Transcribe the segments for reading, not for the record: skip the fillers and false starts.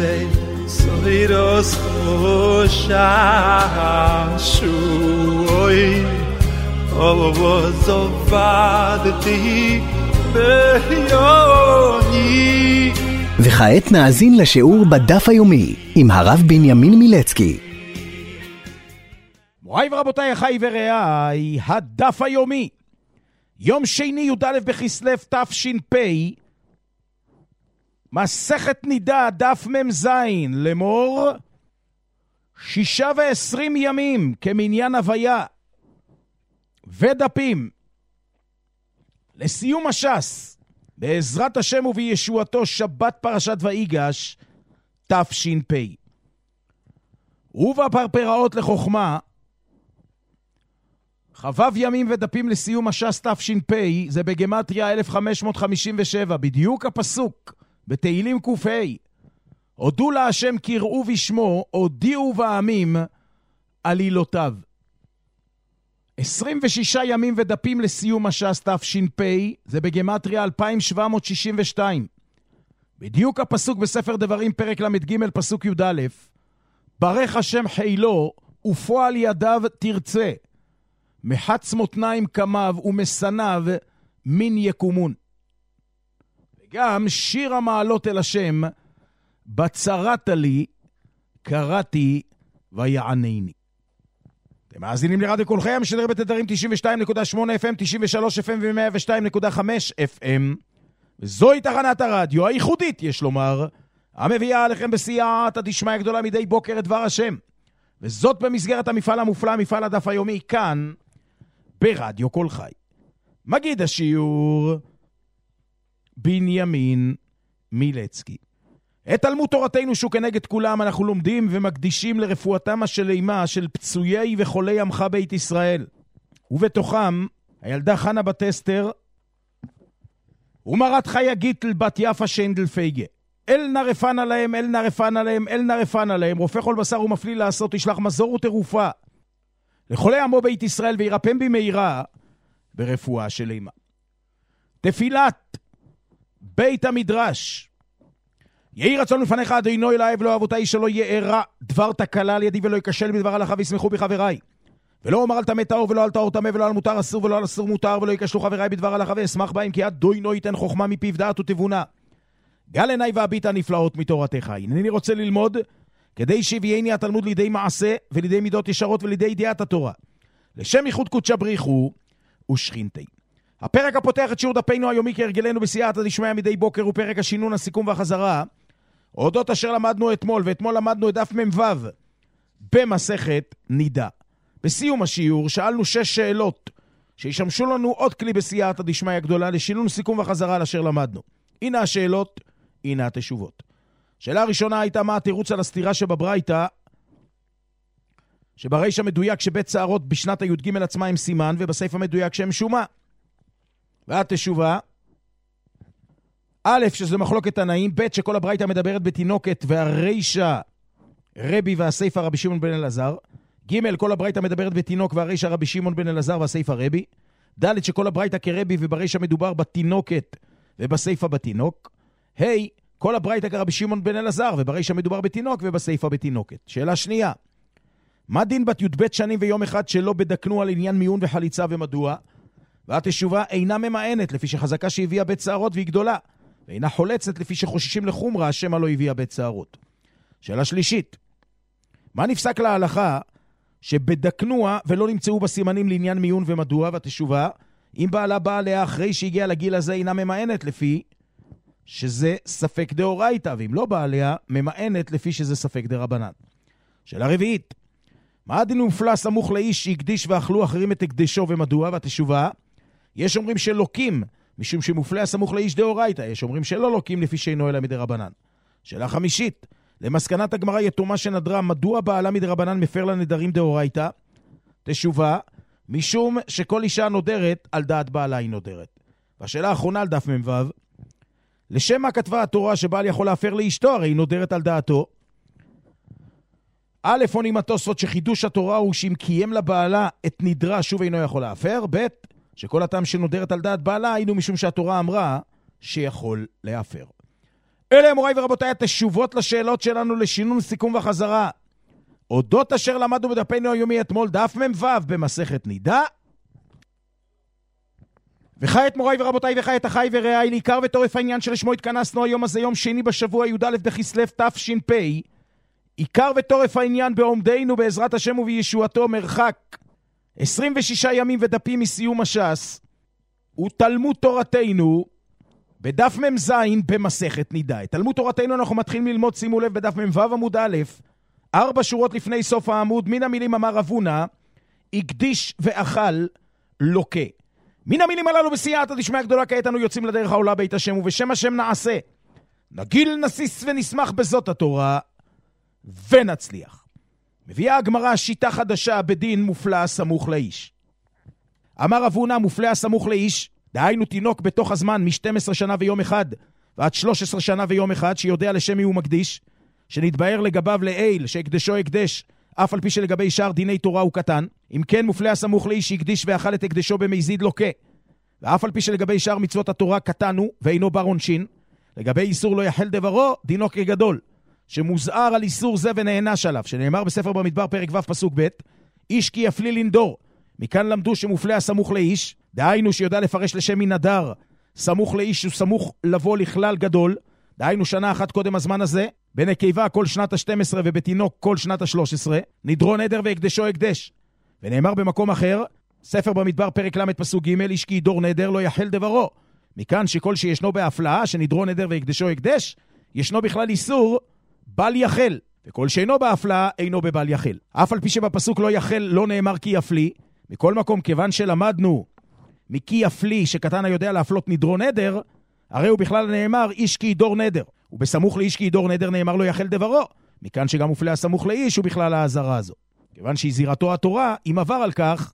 sei soiros shashui Ovozovadti beyoni. וכעת נאזין לשיעור בדף היומי עם הרב בנימין מילצקי. מוריי ורבותיי, אחיי ורעיי, הדף היומי, יום שני י"א בכסלו תש"פ, מסכת נידה, דף מ"ז, לאמור 26 ימים כמניין הוויה ודפים לסיום הש"ס בעזרת השם ובישועתו, שבת פרשת ויגש תש"פ. ובפרפראות לחוכמה חבב ימים ודפים לסיום הש"ס תש"פ, זה בגמטריה 1557, בדיוק הפסוק בתהילים ק"ה, הודו להשם קראו בשמו, הודיעו בעמים עלילותיו. 26 ימים ודפים לסיום הש"ס תש"פ, זה בגמטריה 2762, בדיוק הפסוק בספר דברים פרק למ"ג פסוק י"א, ברך השם חילו ופועל ידיו תרצה, מחץ מותניים קמיו ומסניו מן יקומון. וגם שיר המעלות אל השם, בצרת לי קראתי ויענני. אתם מאזינים לרדיו קול חי, משדר בתדרים 92.8 FM, 93 FM ו-102.5 FM, וזוהי תחנת הרדיו הייחודית, יש לומר, המביאה עליכם בסייעתא דשמיא גדולה מדי בוקר את דבר השם, וזאת במסגרת המפעל המופלא, מפעל הדף היומי, כאן ברדיו קול חי. מגיד השיעור בנימין מילצקי. את תלמוד תורתנו שהוא כנגד כולם אנחנו לומדים ומקדישים לרפואתם השלימה של פצויי וחולי עמך בית ישראל, ובתוכם הילדה חנה בת אסתר ומרת חיה גיטל בת יפה שיינדל פייגה. אל נרפן עליהם, אל נרפן עליהם, אל נרפן עליהם, רופא כל בשר ומפליא לעשות, ישלח מזור ותרופה לחולי עמו בית ישראל וירפם במהרה ברפואה שלימה. תפילת בית המדרש. יהי רצון לפניך אדוני אלוהי ולא אבותי, שלא יארע דבר תקלה על ידי ולא יקשל בדבר הלכה וישמחו בחבריי, ולא אומר על טמא טהור ולא על טהור טמא, ולא על מותר אסור ולא על אסור מותר, ולא יקשלו חבריי בדבר הלכה ואשמח בהם, כי אדוני ייתן חוכמה מפיו דעת ותבונה. גל עיניי והביט הנפלאות מתורתך. הנני רוצה ללמוד כדי שיביאני התלמוד לידי מעשה ולידי מידות ישרות ולידי ידיעת התורה, לשם ייחוד קודשא בריחו ושכינתי. הפרק הפותח את שיעור דפנו היומי כהרגלנו בסייעתא דשמיא מדי בוקר הוא פרק השינון, הסיכום והחזרה אודות אשר למדנו אתמול, ואתמול למדנו את דף מ"ו במסכת נידה. בסיום השיעור שאלנו 6 שאלות שישמשו לנו עוד כלי בסייעתא דשמיא גדולה לשינון, סיכום וחזרה לאשר למדנו. הנה השאלות, הנה התשובות. שאלה הראשונה הייתה מה התירוץ על הסתירה שבברייתא, שבריש המדויק שבית צערות בשנת הי"ג עצמה עם סימן, ובסעיף המדויק שהם שומה. והתשובה, א', שזה מחלוקת תנאים, ב', שכל הברייתא מדברת בתינוקת, והרישה רבי והסעיף רבי שמעון בן אלעזר, ג', כל הברייתא מדברת בתינוק והרישה רבי שמעון בן אלעזר והסעיף רבי, ד', שכל הברייתא כרבי וברישה מדובר בתינוקת ובסעיפה בתינוק, ה', כל הברייתא כרבי שמעון בן אלעזר וברישה מדובר בתינוק ובסעיפה בתינוקת. שאלה שנייה, מה דין בת י"ב שנים ויום אחד שלא בדקנו על עניין מיון וחליצה ומדוע? והתשובה, אינה ממאנת לפי שחזקה שהביאה בית צערות והיא גדולה, ואינה חולצת לפי שחוששים לחומרה השמה לא הביאה בית צערות. שאלה שלישית, מה נפסק להלכה שבדקנוה ולא נמצאו בסימנים לעניין מיון ומדוע? והתשובה, אם בעלה באה עליה אחרי שהגיעה לגיל הזה אינה ממאנת לפי שזה ספק דאורייתא, ואם לא באה עליה ממאנת לפי שזה ספק דרבנן. שאלה רביעית, מה הדין מופלא סמוך לאיש שהקדיש ואכלו אחרים את הקדשו ומדוע? והתשובה, יש אומרים שלוקים משום שמופלא סמוך לאיש דאורייתא, יש אומרים שלא לוקים לפי שאינו אלא מדרבנן. שאלה חמישית, למסקנת הגמרא יתומה שנדרה, מדוע בעלה מדרבנן מפר לנדרים דאורייתא? תשובה, משום שכל אישה נודרת על דעת בעלה היא נודרת. והשאלה האחרונה על דף מ"ו, לשם מה כתבה התורה שבעל יכול להפר לאשתו, הרי היא נודרת על דעתו? א', עונים התוספות שחידוש התורה הוא שאם קיים לבעלה את נדרה שוב אינו יכול להפר, ב', שכל הטעם שנודרת על דעת בעלה היינו משום שהתורה אמרה שיכול להפר. אלה מוריי ורבותיי התשובות לשאלות שלנו לשינון, סיכום וחזרה. אודות אשר למדנו בדפנו היומי אתמול, דף מ"ו במסכת נידה. וכעת מוריי ורבותיי וכעת אחי ורעי, לעיקר וטורף העניין שלשמו התכנסנו היום הזה, יום שני בשבוע י"א בכסלו תש"פ. עיקר וטורף העניין בעומדנו בעזרת השם ובישועתו מרחק 26 ימים ודפים מסיום הש"ס, ותלמוד תורתנו בדף מ"ז במסכת נידה. את תלמוד תורתנו אנחנו מתחילים ללמוד, שימו לב, בדף מ"ו עמוד א', 4 שורות לפני סוף העמוד, מן המילים אמר רב הונא, הקדיש ואכל לוקה. מן המילים הללו בסייעתא דשמיא גדולה, כעת אנו יוצאים לדרך העולה בית השם, ובשם השם נעשה, נגיל נסיס ונשמח בזאת התורה ונצליח. מביאה הגמרא שיטה חדשה בדין מופלא סמוך לאיש. אמר רב הונא, מופלא סמוך לאיש, דהיינו תינוק בתוך הזמן מ-12 שנה ויום אחד ועד 13 שנה ויום אחד, שיודע לשם מי הוא מקדיש, שנתבהר לגביו לעיל שהקדשו הקדש, אף על פי שלגבי שאר דיני תורה הוא קטן. אם כן, מופלא הסמוך לאיש שהקדיש ואכל את הקדשו במזיד לוקה, ואף על פי שלגבי שאר מצוות התורה קטן הוא ואינו בר עונשין. לגבי איסור לא יחל דברו, דינו כגדול, שמוזהר על איסור זה ונענש עליו, שנאמר בספר במדבר פרק ו' פסוק ב', איש כי יפלי לנדור. מכאן למדו שמופלא הסמוך לאיש, דהיינו שיודע לפרש לשם מנדר, סמוך לאיש הוא סמוך לבוא לכלל גדול, דהיינו שנה אחת קודם הזמן הזה, בנקבה כל שנת ה-12 ובתינוק כל שנת ה-13, נדרו נדר והקדשו הקדש. ונאמר במקום אחר, ספר במדבר פרק ל' פסוק ג', איש כי ידור נדר לא יחל דברו. מכאן שכל שישנו בהפלאה שנדרו נדר והקדשו הקדש, ישנו בכלל איסור בל יחל, וכל שאינו בהפלאה אינו בבל יחל. אף על פי שבפסוק לא יחל לא נאמר כי יפלי. מכל מקום, כיוון שלמדנו מכי יפלי שקטן היודע להפלות נדרו נדר, הרי הוא בכלל נאמר איש כי ידור נדר, ובסמוך לאיש כי ידור נדר נאמר לא יחל דברו. מכאן שגם מופלא הסמוך לאיש הוא בכלל ההזרה הזו, כיוון שהיא זירתו התורה, אם עבר על כך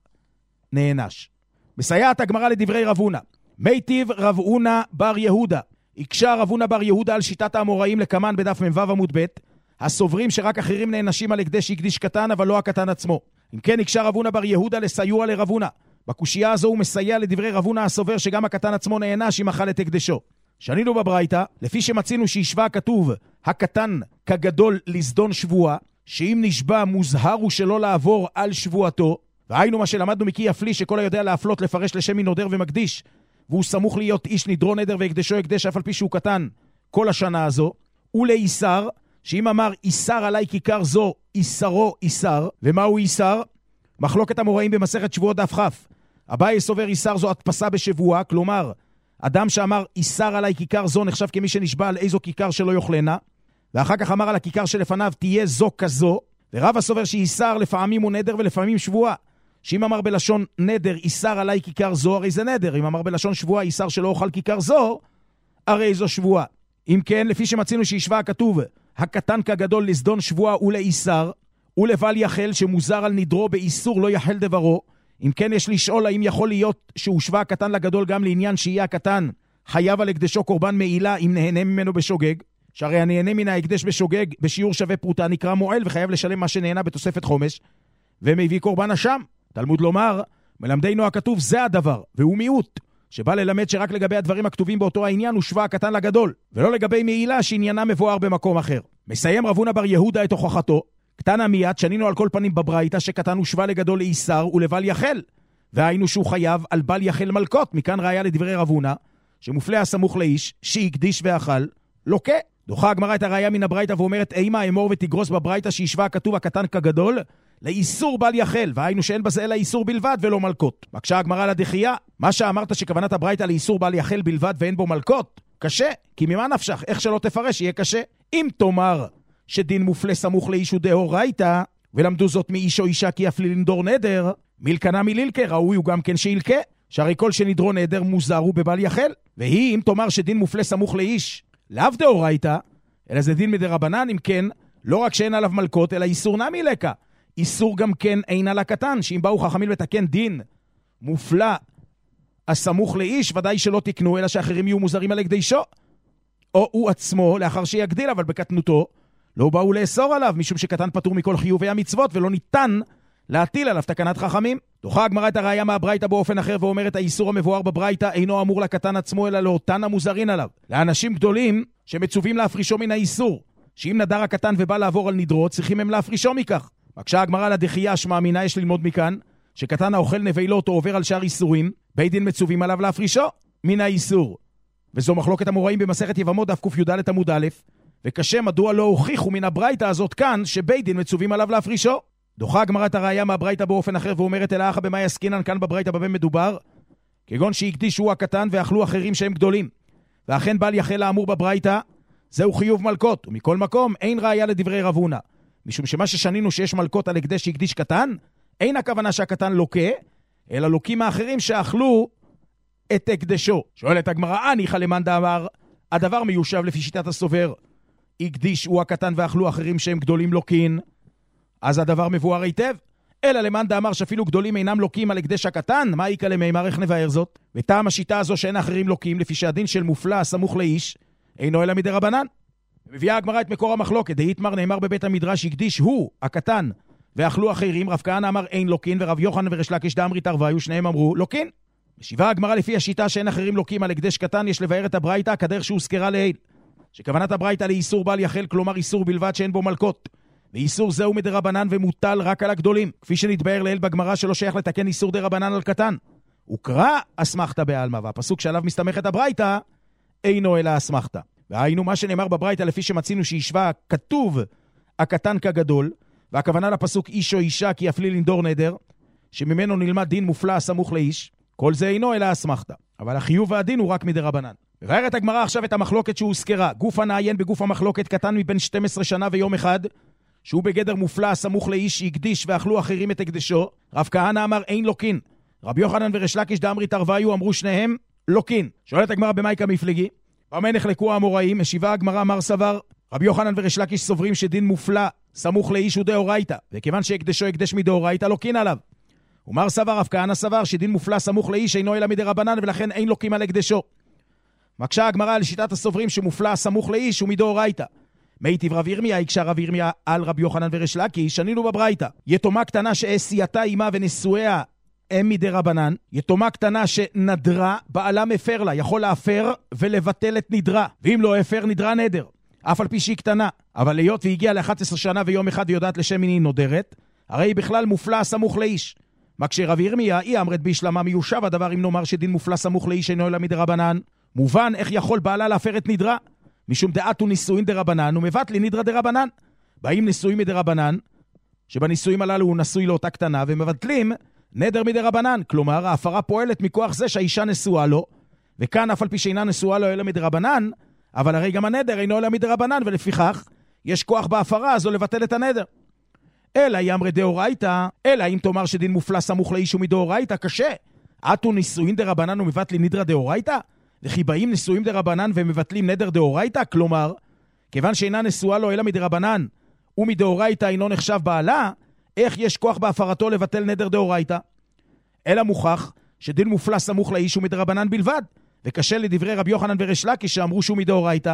נענש. מסייעת הגמרא לדברי רב הונא, מיטיב רב הונא בר יהודה. הקשה רב הונא בר יהודה על שיטת האמוראים לקמן בדף מ"ו עמוד ב', הסוברים שרק אחרים נענשים על הקדש הקדיש קטן אבל לא הקטן עצמו. אם כן, הקשה רב הונא בר יהודה לסיוע לרב הונא. בקושייה הזו הוא מסייע לדברי רב הונא הסובר שגם הקטן עצמו נענש אם אכל את הקדשו. שנינו בברייתא, לפי שמצינו שהשווה כתוב הקטן כגדול לזדון שבועה, שאם נשבע מוזהר הוא שלא לעבור על שבועתו, והיינו מה שלמדנו מכי יפלי שכל היודע להפלות לפרש לשם מנודר ומקדיש, והוא סמוך להיות איש נדרו נדר והקדשו הקדש אף על פי שהוא קטן כל השנה הזו, ולאיסר, שאם אמר איסר עלי כיכר זו, איסרו איסר. ומה הוא איסר? מחלוקת המוראים במסכת שבועות דף כ'. אביי סובר איסר זו הדפסה בשבועה, כלומר אדם שאמר איסר עלי כיכר זו נחשב כמי שנשבע על איזו כיכר שלא יאכלנה, ואחר כך אמר על הכיכר שלפניו תהיה זו כזו. ורב הסובר שאיסר לפעמים הוא נדר ולפעמים שבועה, שאם אמר בלשון נדר איסר עלי כיכר זו, הרי זה נדר. אם אמר בלשון שבועה איסר שלא אוכל כיכר זו, הרי זו שבועה. אם כן, לפי שמצינו שהשווה הכתוב הקטן כגדול לזדון שבועה ולאיסר ולבל יחל שמוזר על נדרו באיסור לא יחל דברו, אם כן יש לשאול האם יכול להיות שהושווה הקטן לגדול גם לעניין שיהיה הקטן חייב על הקדשו קורבן מעילה אם נהנה ממנו בשוגג, שהרי הנהנה מן ההקדש בשוגג בשיעור שווה פרוטה נקרא מועל וחייב לשלם מה שנהנה בתוספת חומש ומביא קורבן אשם. תלמוד לומר, מלמדנו הכתוב זה הדבר, והוא מיעוט שבא ללמד שרק לגבי הדברים הכתובים באותו העניין הושווה הקטן לגדול, ולא לגבי מעילה שעניינה מבואר במקום אחר. מסיים רב הונא בר יהודה את הוכחתו, קטן המיד, שנינו על כל פנים בברייתא שקטן הושווה לגדול לאיסר ולבל יחל, והיינו שהוא חייב על בל יחל מלקות. מכאן ראיה לדברי רב הונא שמופלא הסמוך לאיש שהקדיש ואכל לוקה. דוחה הגמרא את הראיה מן הברייתא ואומרת אימה אמור ותגרוס בברייתא שהשווה הכתוב הקטן כגדול לאיסור בל יחל, והיינו שאין בזה אלא איסור בלבד ולא מלקות. מקשה הגמרא לדחייה, מה שאמרת שכוונת הברייתא לאיסור בל יחל בלבד ואין בו מלקות קשה, כי ממה נפשך? איך שלא תפרש יהיה קשה. אם תאמר שדין מופלא סמוך לאיש הוא דאורייתא, ולמדו זאת מאיש או אישה כי יפלי לנדור נדר, מילקנה מלילקה, ראוי הוא גם כן שילקה, שהרי כל שנדרו נדר מוזר הוא בבל יחל. והיא אם תאמר שדין מופלא סמוך לאיש לאו דאורייתא, אלא זה דין מדרבנן, אם כן לא רק שאין עליו מלקות אלא איסור נמי לקה, איסור גם כן אין על הקטן, שאם באו חכמים לתקן דין מופלא הסמוך לאיש ודאי שלא תקנו אלא שאחרים יהיו מוזרים על הקדשו, או הוא עצמו לאחר שיגדיל, אבל בקטנותו לא באו לאסור עליו, משום שקטן פטור מכל חיובי המצוות ולא ניתן להטיל עליו תקנת חכמים. דוחה הגמרא את הראיה מהברייתא באופן אחר ואומרת האיסור המבואר בברייתא אינו אמור לקטן עצמו אלא לאותן המוזרין עליו. לאנשים גדולים שמצווים להפרישו מן האיסור, שאם נדר הקטן ובא לעבור על נדרו, צריכים הם להפרישו מכך. מקשה הגמרא על הדחייה שמאמינה, יש ללמוד מכאן, שקטן האוכל נבלות או עובר על שאר איסורים, בית דין מצווים עליו להפרישו מן האיסור. וזו מחלוקת המוראים במסכת יבמות דף ק"ד עמוד א', וקשה מדוע לא הוכיחו מן הברייתא הזאת כאן שבית דין מצווים עליו להפרישו. דוחה הגמרא את הראיה מהברייתא באופן אחר ואומרת אלא אחא במאי עסקינן כאן בברייתא במה מדובר, כגון שהקדישו הקטן ואכלו אחרים שהם גדולים, ואכן בל יחל האמור בברייתא, זהו חיוב מלכות, ומכל מקום אין ראיה לדברי רב הונא, משום שמה ששנינו שיש מלכות על הקדש שהקדיש קטן, אין הכוונה שהקטן לוקה, אלא לוקים האחרים שאכלו את הקדשו. שואלת הגמרא, ניחא למאן דאמר, הדבר מיושב לפי שיטת הסובר, הקדישו הקטן ואכלו אחרים שהם גדולים לוקין, אז הדבר מבואר היטב. אלא למאן דאמר שאפילו גדולים אינם לוקים על הקדש הקטן, מה יקא למימר, איך נבאר זאת? וטעם השיטה הזו שאין אחרים לוקים, לפי שהדין של מופלא סמוך לאיש, אינו אלא מדרבנן. מביאה הגמרא את מקור המחלוקת, דאיתמר נאמר בבית המדרש, הקדיש הוא, הקטן, ואכלו אחרים, רב כהנא אמר אין לוקין, ורב יוחנן וריש לקיש דאמרי תרוויו, שניהם אמרו לוקין. משיבה הגמרא לפי השיטה שאין אחרים לוקים על הקדש קטן, יש לבאר את הברייתא כדרך שהוזכרה לעיל, שכוונת הברייתא לאיסור בל יחל, כלומר איסור בלבד שאין בו מלכות, ואיסור זהו מדרבנן ומוטל רק על הגדולים, כפי שנתבאר לעיל בגמרא שלא שייך לתקן איסור דרבנן על קטן. וקרא אסמכתא בעלמא, והפסוק שעליו מסתמכת הברייתא אינו אלא אסמכתא. והיינו מה שנאמר בברייתא לפי שמצינו שישווה כתוב הקטן כגדול, והכוונה לפסוק איש או אישה כי יפלי לנדור נדר, שממנו נלמד דין מופלא סמוך לאיש, כל זה אינו אלא אסמכתא. אבל החיוב והדין הוא רק מדרבנן. מבארת הגמרא עכשיו את המחלוקת שהוזכרה. גופה נעיין בגוף המחלוקת, קטן מבין 12 שנה ויום אחד, שהוא בגדר מופלא סמוך לאיש שהקדיש ואכלו אחרים את הקדשו. רב כהנא אמר אין לוקין. רב יוחנן וריש לקיש דאמרי תרוויו אמרו שניהם לוקין. שואלת הגמרא במאי כמפלגי? במה נחלקו האמוראים? משיבה הגמרא מר סבר, רב יוחנן וריש לקיש סוברים שדין מופלא סמוך לאיש הוא דאורייתא, וכיוון שהקדשו הקדש מדאורייתא לוקין עליו. ומר סבר, רב כהנא סבר שדין מופלא סמוך לאיש אינו אלא מדרבנן, ולכן אין לוקים על הקדשו. מקשה הגמרא על שיטת הסוברים שמופלא סמוך לאיש הוא מדאורייתא. מיטיב רב ירמיה, הקשה רב ירמיה על רב יוחנן וריש לקיש, שנינו בברייתא. יתומה קטנה שעשייתה עמה ונשואיה הם מדרבנן, יתומה קטנה שנדרה, בעלה מפר לה, יכול להפר ולבטל את נדרה, ואם לא הפר נדרה נדר, אף על פי שהיא קטנה. אבל להיות והגיעה ל-11 שנה ויום אחד ויודעת לשם מיני נודרת, הרי היא בכלל מופלא סמוך לאיש. מקשה רב ירמיה, היא אמרת בישלמה מיושב הדבר אם נאמר שדין מופלא סמוך לאיש אינו אלא מדרבנן. מובן איך יכול בעלה להפר את נדרה, משום דעתו נישואין דרבנן ומבטלי נדרה דרבנן. באים נישואין מדרבנן, שבנישואין הללו הוא נשוי לאותה קטנה, ומבטלים נדר מדרבנן, כלומר ההפרה פועלת מכוח זה שהאישה נשואה לו, וכאן אף על פי שאינה נשואה לו אלא מדרבנן, אבל הרי גם הנדר אינו אלא מדרבנן, ולפיכך יש כוח בהפרה הזו לבטל את הנדר. אלא יאמר דאורייתא, אלא אם תאמר שדין מופלא סמוך לאיש ומדאורייתא, קשה. עתו נישואין דרבנן ומבטלים נדרה דאורייתא? וכי באים נישואין דרבנן ומבטלים נדר דאורייתא? כלומר, כיוון שאינה נשואה לו אלא מדרבנן, ומדאורייתא אינו נחשב בעלה, איך יש כוח בהפרתו לבטל נדר דאורייתא? אלא מוכח שדין מופלא סמוך לאיש הוא מדרבנן בלבד, וקשה לדברי רב יוחנן וריש לקיש שאמרו שהוא מדאורייתא.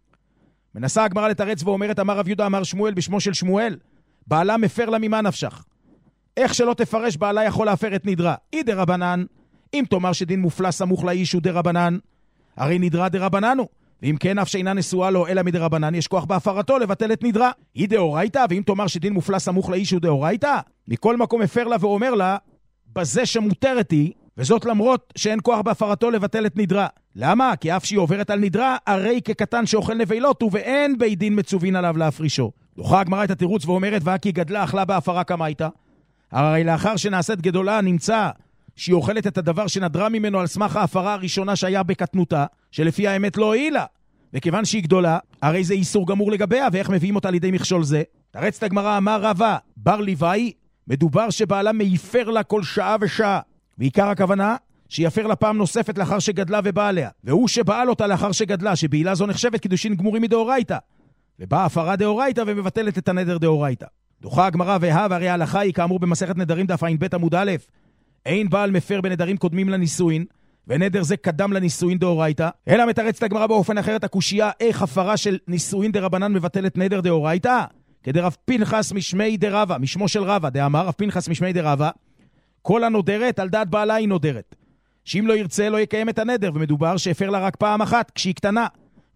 מנסה הגמרא לתרץ ואומרת, אמר רב יהודה אמר שמואל בשמו של שמואל, בעלה מפר לה ממה נפשך. איך שלא תפרש בעלה יכול להפר את נדרה? אי דרבנן, אם תאמר שדין מופלא סמוך לאיש הוא דרבנן, הרי נדרה דרבננו, ואם כן אף שאינה נשואה לו אלא מדרבנן, יש כוח בהפרתו לבטל את נדרה. היא דאורייתא, ואם תאמר שדין מופלא סמוך לאיש הוא דאורייתא, מכל מקום מפר לה ואומר לה, בזה שמותרת היא, וזאת למרות שאין כוח בהפרתו לבטל את נדרה. למה? כי אף שהיא עוברת על נדרה, הרי כקטן שאוכל נבלות הוא, ואין בית דין מצווין עליו להפרישו. דוחה הגמרא את התירוץ ואומרת, והכי גדלה אכלה בהפרה כמייתא. הרי לאחר שנעשית גדולה נמצא שהיא אוכלת את הדבר שנדרה ממנו על סמך ההפרה הראשונה שהיה בקטנותה, שלפי האמת לא הועילה. וכיוון שהיא גדולה, הרי זה איסור גמור לגביה, ואיך מביאים אותה לידי מכשול זה? תרצת הגמרא, אמר רבא, בר ליוואי, מדובר שבעלה מייפר לה כל שעה ושעה. ועיקר הכוונה, שיפר לה פעם נוספת לאחר שגדלה ובא עליה. והוא שבעל אותה לאחר שגדלה, שבעילה זו נחשבת קידושין גמורים מדאורייתא. ובאה הפרה דאורייתא ומבטלת את הנדר דאורייתא. דוחה הגמרא והרי ההלכה היא כאמור במסכת נדרים דף ע"ב עמוד א', אין בעל מפר בנדרים קודמים לנישואין, ונדר זה קדם לנישואין דאורייתא, אלא מתרצת הגמרא באופן אחרת הקושיה, איך הפרה של נישואין דרבנן מבטלת נדר דאורייתא? כדרב פנחס משמי דרבא, משמו של רבא, דאמר רב פנחס משמי דרבא, כל הנודרת על דעת בעלה היא נודרת, שאם לא ירצה לא יקיים את הנדר, ומדובר שהפר לה רק פעם אחת כשהיא קטנה,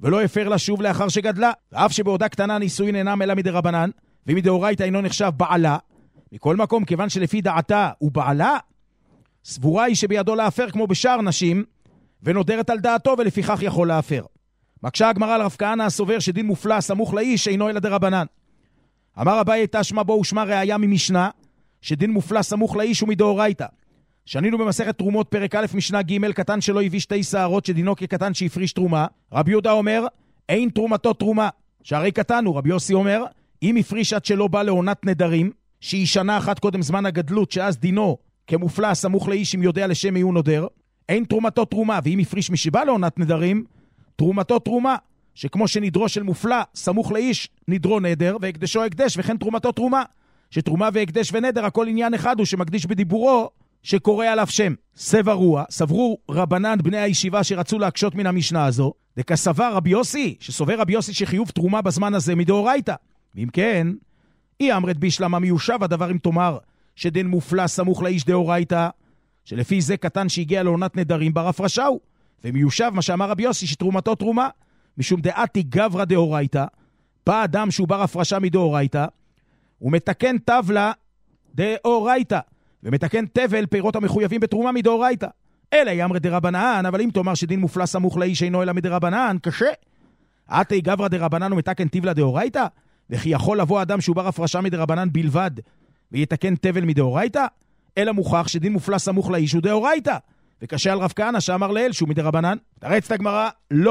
ולא הפר לה שוב לאחר שגדלה. ואף שבעודה קטנה נישואין אינם אלא מדרבנן, ומדאורייתא אינו נחשב בעלה. מכל מקום, כיוון שלפי דעתה הוא בעלה, סבורה היא שבידו להפר כמו בשאר נשים, ונודרת על דעתו ולפיכך יכול להפר. מקשה הגמרא על רב כהנא הסובר שדין מופלא סמוך לאיש אינו אלא דרבנן. אמר אביי תשמע בו ושמע ראיה ממשנה, שדין מופלא סמוך לאיש ומדאורייתא. שנינו במסכת תרומות פרק א' משנה ג' קטן שלא הביא 2 שערות שדינו כקטן שהפריש תרומה. רבי יהודה אומר אין תרומתו תרומה, שהרי קטן הוא. רבי יוסי אומר אם הפריש עד שלא בא לעונת נדרים, שהיא שנה אחת קודם זמן הגדלות, שאז דינו כמופלא סמוך לאיש אם יודע לשם מיהו נודר, אין תרומתו תרומה. ואם הפריש משבא לעונת נדרים, תרומתו תרומה, שכמו שנדרו של מופלא סמוך לאיש נדרו נדר, והקדשו הקדש, וכן תרומתו תרומה, שתרומה והקדש ונדר הכל עניין אחד הוא, שמקדיש בדיבורו שקורא עליו שם. סברו רבנן בני הישיבה שרצו להקשות מן המשנה הזו, דכסבר רבי יוסי, שסובר רבי יוסי שחיוב תרומה בזמן הזה מדאורייתא. ואם כן, היא אמרת בישלמה מיושב הדבר אם תאמר שדין מופלא סמוך לאיש דאורייתא, שלפי זה קטן שהגיע לעונת נדרים בר הפרשה הוא. ומיושב מה שאמר רבי יוסי שתרומתו תרומה, משום דעתי גברא דאורייתא, בא אדם שהוא בר הפרשה מדאורייתא, הוא מתקן טבלה דאורייתא, ומתקן תבל פירות המחויבים בתרומה מדאורייתא. אלא יאמר דרבנן, אבל אם תאמר שדין מופלא סמוך לאיש אינו אלא מדרבנן, קשה. עתי גברא דרבנן ומתקן תבלה דאורייתא, וכי יכול לבוא אדם שהוא בר הפרשה מדרבנן בלבד, ויתקן תבל מדאורייתא? אלא מוכח שדין מופלא סמוך לאיש הוא דאורייתא. וקשה על רב כהנא שאמר לאל שהוא מדרבנן. תרץ את הגמרא,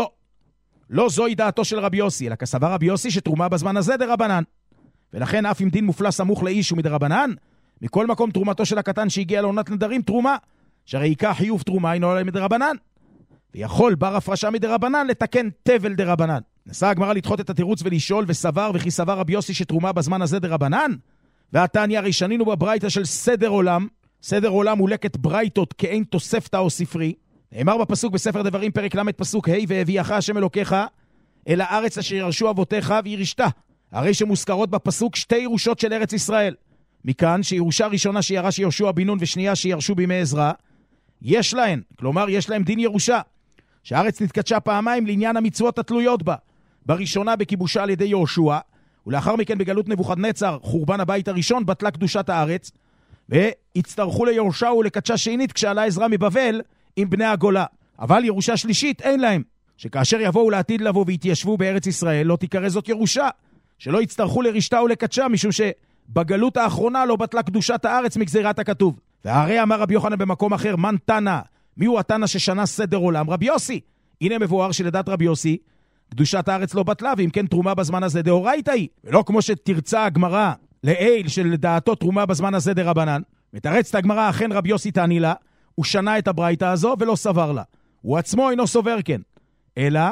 לא זוהי דעתו של רבי יוסי, אלא כסבר רבי יוסי שתרומה בזמן הזה דרבנן. ולכן אף אם דין מופלא סמוך לאיש הוא מדרבנן, מכל מקום תרומתו של הקטן שהגיע לעונת נדרים תרומה, שהרי ייקח חיוב תרומה אינו אלא מדרבנן. ויכול בר הפרשה מדרבנן לתקן תבל דרבנן. נסה הגמרא לדחות את התירוץ ולשאול וסבר וכי סבר רבי יוסי שתרומה בזמן הזה דרבנן. והתניא הרי שנינו בברייתא של סדר עולם. סדר עולם הוא לקט ברייתות כאין תוספתא או ספרי. נאמר בפסוק בספר דברים פרק ל' פסוק ה' והביאך השם אלוקיך אל הארץ אשר ירשו אבותיך וירשתה. הרי שמוזכרות בפסוק 2 ירושות של ארץ ישראל. מכאן שירושה ראשונה שירש יהושע בן נון ושנייה שירשו בימי עזרא, יש להן, כלומר יש להם דין ירושה, שהארץ נתקדשה פעמיים לעניין המצוות התלויות בה. בראשונה בכיבושה על ידי יהושע, ולאחר מכן בגלות נבוכדנצר, חורבן הבית הראשון, בטלה קדושת הארץ, והצטרכו ליהושע ולקדשה שנית כשעלה עזרא מבבל עם בני הגולה. אבל ירושה שלישית אין להם, שכאשר יבואו לעתיד לבוא והתיישבו בארץ ישראל, לא תיקרא זאת ירושה, שלא יצטרכו לרשתה ולקדשה, משום שבגלות האחרונה לא בטלה קדושת הארץ מגזירת הכתוב. והרי אמר רבי יוחנן במקום אחר, מן תנא, מי הוא התנא ששנה סדר עולם? רבי יוסי. הנה מבואר שלדעת רבי יוסי, קדושת הארץ לא בטלה, ואם כן תרומה בזמן הזה דאורייתא היא. ולא כמו שתרצה הגמרא לאל שלדעתו תרומה בזמן הזה דרבנן. מתרצת הגמרא, אכן רבי יוסי תעני לה, הוא שנה את הברייתא הזו ולא סבר לה. הוא עצמו אינו סובר כן. אלא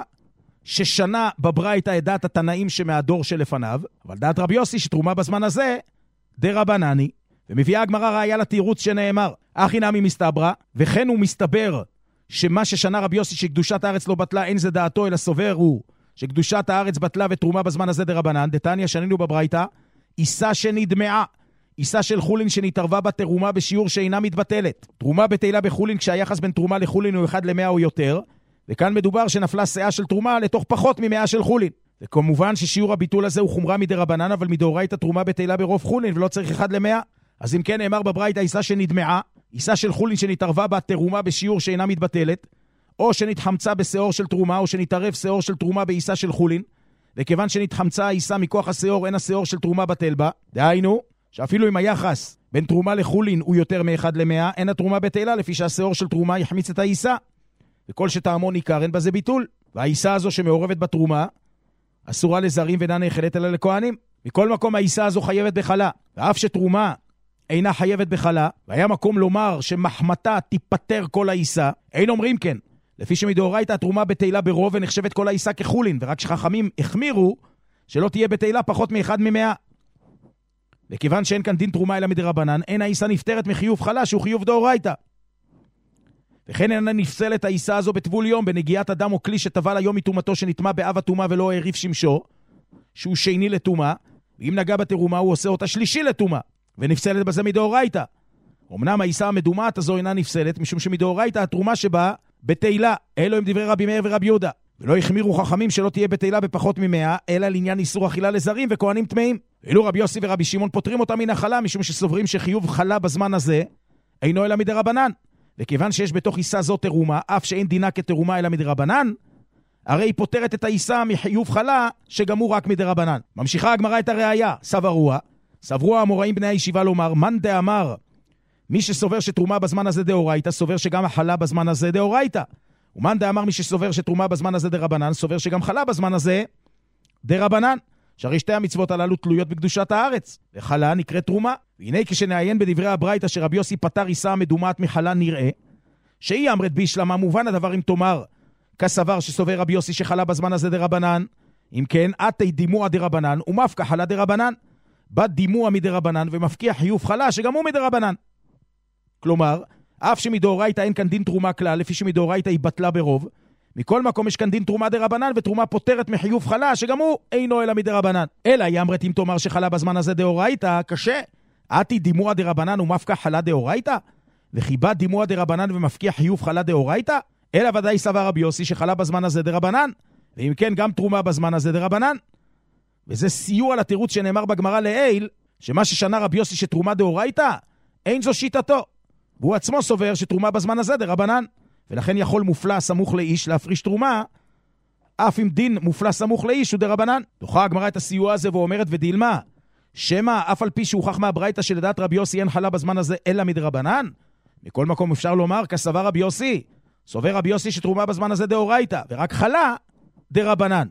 ששנה בברייתא את דעת התנאים שמהדור שלפניו, אבל דעת רבי יוסי שתרומה בזמן הזה דרבנני. ומביאה הגמרא ראיה לתירוץ שנאמר, אחי נמי מסתברא, וכן הוא מסתבר שמה ששנה רבי יוסי שקדושת הארץ לא בטלה, אין זה דעתו, אלא סובר הוא שקדושת הארץ בטלה ותרומה בזמן הזה דרבנן. דתניא שנינו בברייתא, איסה שנדמעה, איסה של חולין שנתערבה בתרומה בשיעור שאינה מתבטלת. תרומה בתהילה בחולין כשהיחס בין תרומה לחולין הוא 1:100 או יותר, וכאן מדובר שנפלה שאה של תרומה לתוך פחות מ100 של חולין. וכמובן ששיעור הביטול הזה הוא חומרה מדרבנן, אבל מדאורייתא תרומה בתהילה ברוב חולין ולא צריך 1:100. אז אם כן נאמר בברייתא איסה שנדמעה, איסה של חולין שנתערבה בתרומה בשיעור שאינה מתבטלת, או שנתחמצה בשיעור של תרומה, או שנתערב שיעור של תרומה באיסה של חולין, וכיוון שנתחמצה האיסה מכוח השיעור, אין השיעור של תרומה בטל בה. דהיינו, שאפילו אם היחס בין תרומה לחולין הוא יותר מ1:100, אין התרומה בתהילה, לפי שהשיעור של תרומה יחמיץ את האיסה. וכל שטעמו ניכר, אין בזה ביטול. והאיסה הזו שמעורבת בתרומה, אסורה לזרים ואינה נאכלת אלא לכהנים. מכל מקום האיסה הזו חייבת בחלה. ואף שתרומה אינה חייבת בחלה, והיה מקום לומר שמחמתה תיפטר כל האיסה, אין אומרים כן. לפי שמדאורייתא התרומה בתהילה ברוב ונחשבת כל האיסה כחולין, ורק שחכמים החמירו שלא תהיה בתהילה פחות מ1:100. וכיוון שאין כאן דין תרומה אלא מדרבנן, אין האיסה נפטרת מחיוב חלה שהוא חיוב דאורייתא. וכן אינה נפסלת האיסה הזו בטבול יום, בנגיעת אדם או כלי שטבל היום מתרומתו שנטמע באב התרומה ולא העריף שמשו, שהוא שני לתרומה, ואם נגע בתרומה הוא עושה אותה שלישי לתרומה, ונפסלת בזה מדאורייתא. אמנם האיסה המדומעת הזו אינה נפסלת, משום שמדאורייתא התרומה שבה בתהילה, אלו הם דברי רבי מאיר ורבי יהודה. ולא החמירו חכמים שלא תהיה בתהילה בפחות מ100, אלא לעניין איסור אכילה לזרים וכהנים טמאים. ואילו רבי יוסי ורבי שמעון פותרים אותם מן החלה, משום שסוברים שחיוב חלה בזמן הזה אינו אלא מדרבנן. וכיוון שיש בתוך עיסה זו תרומה, אף שאין דינה כתרומה אלא מדרבנן, הרי היא פותרת את העיסה מחיוב חלה שגם הוא רק מדרבנן. ממשיכה הגמרא את הראיה, סברו האמוראים בני הישיבה לומר, מן דאמר, מי שסובר שתרומה בזמן הזה דאורייתא, סובר שגם החלה בזמן הזה דאורייתא. ומן דאמר מי שסובר שתרומה בזמן הזה דרבנן, סובר שגם חלה בזמן הזה דרבנן. שהרי שתי המצוות הללו תלויות בקדושת הארץ, וחלה נקראת תרומה. והנה כשנעיין בדברי הברייתא שרבי יוסי פטר עיסה מדומעת מחלה, נראה שהיא אמרת בישלמה, מובן הדבר אם תאמר כסבר שסובר רבי יוסי שחלה בזמן הזה דרבנן, אם כן עתי דימוע דרבנן ומפקע חלה דרבנן, בא דימוע מדרבנן ומפקיע חיוב חלה שגם הוא מדרבנן. כלומר, אף שמדאורייתא אין כאן דין תרומה כלל, לפי שמדאורייתא היא בטלה ברוב, מכל מקום יש כאן דין תרומה דרבנן, ותרומה פותרת מחיוב חלה, שגם הוא אינו אלא מדרבנן. אלא היא אמרת אם תאמר שחלה בזמן הזה דאורייתא, קשה. עתי דימוע דרבנן ומפקע חלה דאורייתא, וחיבה דימוע דרבנן ומפקיע חיוב חלה דאורייתא, אלא ודאי סבר רבי יוסי שחלה בזמן הזה דרבנן, ואם כן גם תרומה בזמן הזה דרבנן. וזה סיוע לתירוץ שנאמר בגמרא לעיל, שמה ששנה רבי יוסי שתרומה דאורייתא, אין זו שיטתו. והוא עצמו סובר שתרומה בזמן הזה דרבנן, ולכן יכול מופלא סמוך לאיש להפריש תרומה, אף אם דין מופלא סמוך לאיש הוא דרבנן. דוחה הגמרא את הסיוע הזה ואומרת ודילמה, שמה אף על פי שהוכח מהברייתא שלדעת רבי יוסי אין חלה בזמן הזה אלא מדרבנן? מכל מקום אפשר לומר כסבר רבי יוסי, סובר רבי יוסי שתרומה בזמן הזה דאורייתא, ורק חלה דרבנן.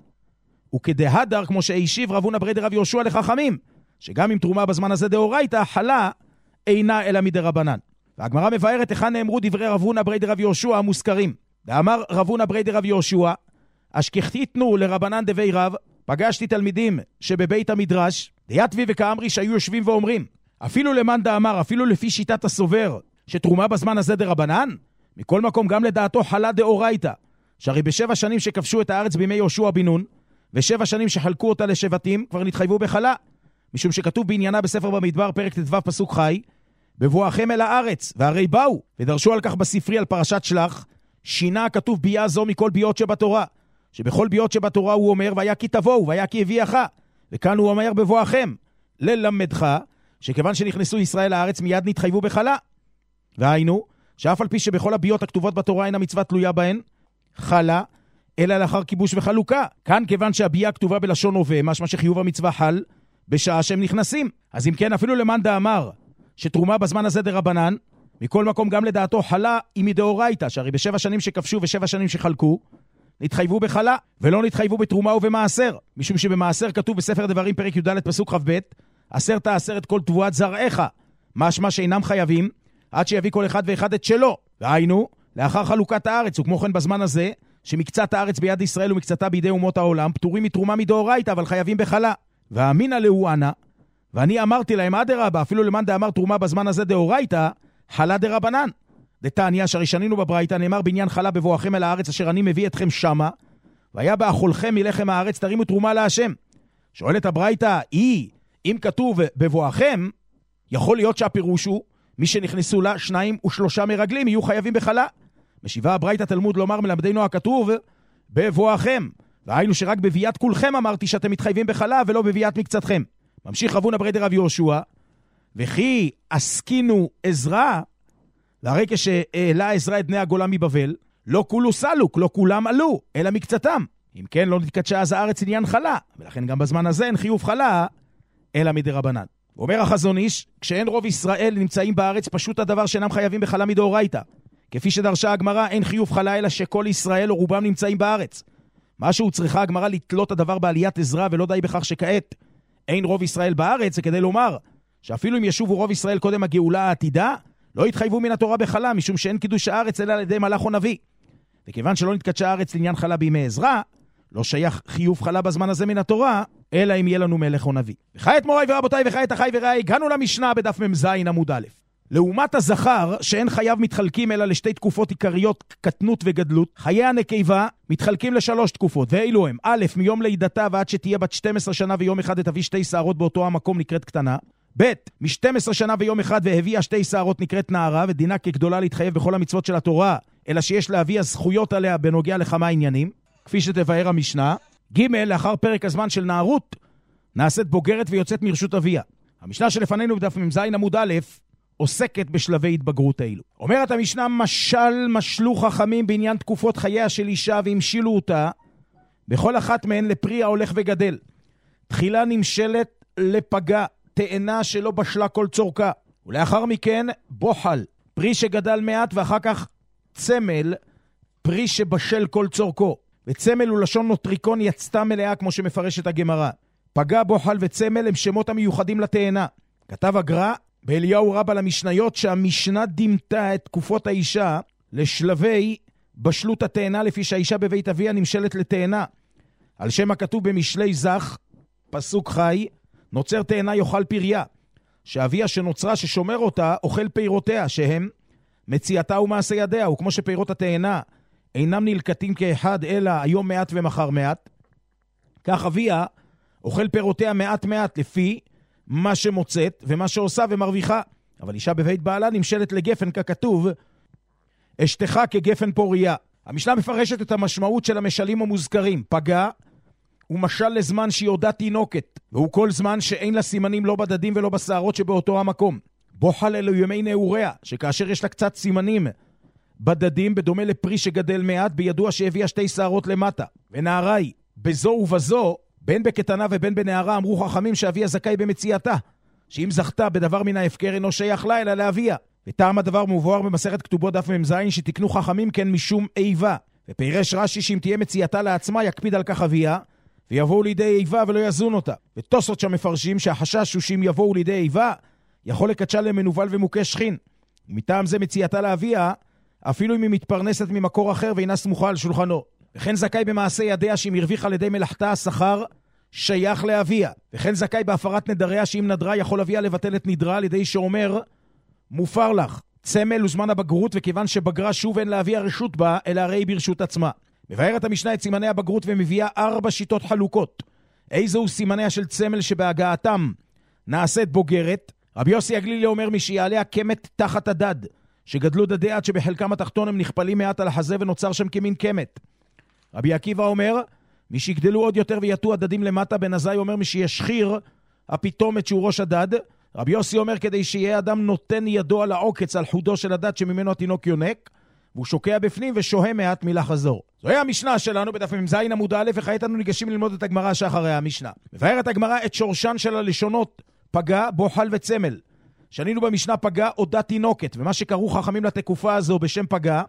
וכדהדר כמו שהשיב רבונה ברי דרב יהושע לחכמים, שגם אם תרומה בזמן הזה דאורייתא, חלה אינה אלא מדרבנן. והגמרא מבארת היכן נאמרו דברי רבונה ברי דרב יהושע המוזכרים. ואמר רבונה ברי דרב יהושע, אשכחתיתנו לרבנן דבי רב, פגשתי תלמידים שבבית המדרש, דיתבי וכאמרי שהיו יושבים ואומרים, אפילו למאן דאמר, אפילו לפי שיטת הסובר, שתרומה בזמן הזה דרבנן, מכל מקום גם לדעתו חלה דאורייתא, שהרי ב7 שנים שכבשו את הארץ בימי יהושע בן נון, ו7 שנים שחלקו אותה לשבטים, כבר נתחייבו בחלה, משום שכתוב בעניינה בספר במדבר, פרק ט"ו פסוק חי, בבואכם אל הארץ, והרי באו, ודרשו על כך בספרי על פרשת שלח, שינה הכתוב ביאה זו מכל ביאות שבתורה, שבכל ביאות שבתורה הוא אומר, והיה כי תבואו, והיה כי הביאך, וכאן הוא אומר בבואכם, ללמדך, שכיוון שנכנסו ישראל לארץ מיד נתחייבו בחלה. והיינו, שאף על פי שבכל הביאות הכתובות בתורה אין המצווה תלויה בהן, חלה, אלא לאחר כיבוש וחלוקה. כאן כיוון שהביאה כתובה בלשון הווה, משמע שחיוב המצווה חל, בשעה שהם נכנסים. אז אם כן, אפילו למאן דאמר, שתרומה בזמן הזה דרבנן, מכל מקום גם לדעתו חלה היא מדאורייתא, שהרי ב7 שנים שכבשו ו7 שנים שחלקו, נתחייבו בחלה, ולא נתחייבו בתרומה ובמעשר, משום שבמעשר כתוב בספר דברים פרק י"ד פסוק כ"ב, 10 תעשר את כל תבואת זרעך, משמע שאינם חייבים, עד שיביא כל אחד ואחד את שלו. והיינו, לאחר חלוקת הארץ, וכמו כן בזמן הזה, שמקצת הארץ ביד ישראל ומקצתה בידי אומות העולם, פטורים מתרומה מדאורייתא, אבל חייבים בחלה. והאמינא להו אנא, ואני אמרתי להם אדרבה, אפילו למאן דאמר תרומה בזמן הזה דאורייתא, חלה דרבנן. דתניא, שהראשנינו בברייתא, נאמר בעניין חלה בבואכם אל הארץ אשר אני מביא אתכם שמה, והיה באכולכם מלחם הארץ תרימו תרומה להשם. שואלת הברייתא, אם כתוב בבואכם, יכול להיות שהפירוש הוא, מי שנכנסו לה 2 ו3 מרגלים יהיו חייבים בחלה. משיבה הברייתא תלמוד לומר מלמדנו הכתוב בבואכם, והיינו שרק בביאת כולכם אמרתי שאתם מתחייבים בחלה ולא בביאת מקצתכם. ממשיך רבונה ברי דרב יהושע, וכי עסקינו עזרא, והרי כשהעלה עזרא את בני הגולה מבבל, לא כולו סלוק, לא כולם עלו, אלא מקצתם. אם כן, לא נתקדשה אז הארץ עניין חלה, ולכן גם בזמן הזה אין חיוב חלה, אלא מדרבנן. אומר החזון איש, כשאין רוב ישראל נמצאים בארץ, פשוט הדבר שאינם חייבים בחלה מדאורייתא. כפי שדרשה הגמרא, אין חיוב חלה אלא שכל ישראל או רובם נמצאים בארץ. משהו צריכה הגמרא לתלות הדבר בעליית עזרא, ולא די בכך שכעת אין רוב ישראל בארץ, זה כדי לומר שאפילו אם ישובו רוב ישראל קודם הגאולה העתידה, לא יתחייבו מן התורה בחלה, משום שאין קידוש הארץ אלא על ידי מלאך או נביא. וכיוון שלא נתקדשה הארץ לעניין חלה בימי עזרא, לא שייך חיוב חלה בזמן הזה מן התורה, אלא אם יהיה לנו מלך או נביא. וכעת מוריי ורבותיי וכעת אחי ורעי, הגענו למשנה בדף מ"ז עמוד א'. לעומת הזכר שאין חייו מתחלקים אלא לשתי תקופות עיקריות, קטנות וגדלות, חיי הנקבה מתחלקים ל3 תקופות, ואילו הם: א', מיום לידתה ועד שתהיה בת 12 שנה ויום אחד תביא 2 שערות באותו המקום נקראת קטנה, ב', מ12 שנה ויום אחד והביאה 2 שערות נקראת נערה, ודינה כגדולה להתחייב בכל המצוות של התורה, אלא שיש להביא הזכויות עליה בנוגע לכמה עניינים. כפי שתבאר המשנה. ג' לאחר פרק הזמן של נערות, נעשית בוגרת ויוצאת מרשות אביה. המשנה שלפנינו בדף מ"ז עמוד א' עוסקת בשלבי התבגרות האלו. אומרת המשנה, משלו חכמים בעניין תקופות חייה של אישה והמשילו אותה, בכל אחת מהן לפרי ההולך וגדל. תחילה נמשלת לפגה, תאנה שלא בשלה כל צורכה, ולאחר מכן בוחל, פרי שגדל מעט, ואחר כך צמל, פרי שבשל כל צורכו. וצמל הוא לשון נוטריקון יצתה מלאה, כמו שמפרשת הגמרא. פגה, בוחל וצמל הם שמות המיוחדים לתאנה. כתב הגר"א באליהו רבה למשניות שהמשנה דימתה את תקופות האישה לשלבי בשלות התאנה, לפי שהאישה בבית אביה נמשלת לתאנה. על שם הכתוב במשלי זך, פסוק חי, נוצר תאנה יאכל פריה, שאביה שנוצרה ששומר אותה אוכל פירותיה, שהם מציאתה ומעשה ידיה, וכמו שפירות התאנה אינם נלקטים כאחד אלא היום מעט ומחר מעט, כך אביה אוכל פירותיה מעט מעט לפי מה שמוצאת ומה שעושה ומרוויחה. אבל אישה בבית בעלה נמשלת לגפן, ככתוב אשתך כגפן פוריה. המשנה מפרשת את המשמעות של המשלים המוזכרים. פגה הוא משל לזמן שהיא עודה תינוקת, והוא כל זמן שאין לה סימנים לא בדדים ולא בשערות שבאותו המקום. בוחל אלו ימי נעוריה, שכאשר יש לה קצת סימנים בדדים, בדומה לפרי שגדל מעט, בידוע שהביאה שתי שערות למטה. ונערה היא, בזו ובזו, בין בקטנה ובין בנערה, אמרו חכמים שאביה זכאי במציאתה, שאם זכתה בדבר מן ההפקר אינו שייך לה אלא לאביה. וטעם הדבר מבואר במסכת כתובות דף מ"ז, שתקנו חכמים כן משום איבה. ופירש רש"י שאם תהיה מציאתה לעצמה יקפיד על כך אביה, ויבואו לידי איבה ולא יזון אותה. ותוספות שם מפרשים שהחשש הוא שאם יבואו לידי איבה, יכול לקדשה למנוול ומוכה שכין. ומטעם זה מציאתה לאביה, אפילו אם היא מתפרנסת ממקור אחר ואינה סמוכה על שולחנו. וכן זכאי במעשה ידיה שאם הרוויחה לידי מלאכתה השכר שייך לאביה. וכן זכאי בהפרת נדריה שאם נדרה יכול אביה לבטל את נדרה על ידי שאומר מופר לך. צמל הוא זמן הבגרות, וכיוון שבגרה שוב אין לאביה רשות בה, אלא הרי ברשות עצמה. מבארת המשנה את סימני הבגרות ומביאה 4 שיטות חלוקות. איזו סימניה של צמל שבהגעתם נעשית בוגרת? רבי יוסי הגלילי אומר משיעליה קמת תחת הדד, שגדלו דדי עד שבחלקם התחתון הם נכפלים מעט על החזה ונוצר שם כמין קמת. רבי עקיבא אומר מי שיגדלו עוד יותר ויתו הדדים למטה. בן עזאי אומר מי שישחיר הפתומת שהוא ראש הדד. רבי יוסי אומר כדי שיהיה אדם נותן ידו על העוקץ על חודו של הדד שממנו התינוק יונק, והוא שוקע בפנים ושוהה מעט מלחזור. זוהי המשנה שלנו בדף מ"ז עמוד א', וכעת אנו ניגשים ללמוד את הגמרא שאחרי המשנה. מבארת הגמרא את שורשן של הלשונות פגה, בוחל וצמל. שנינו במשנה פגה עודה תינוקת, ומה שקראו חכמים לתקופה הזו בשם פגה,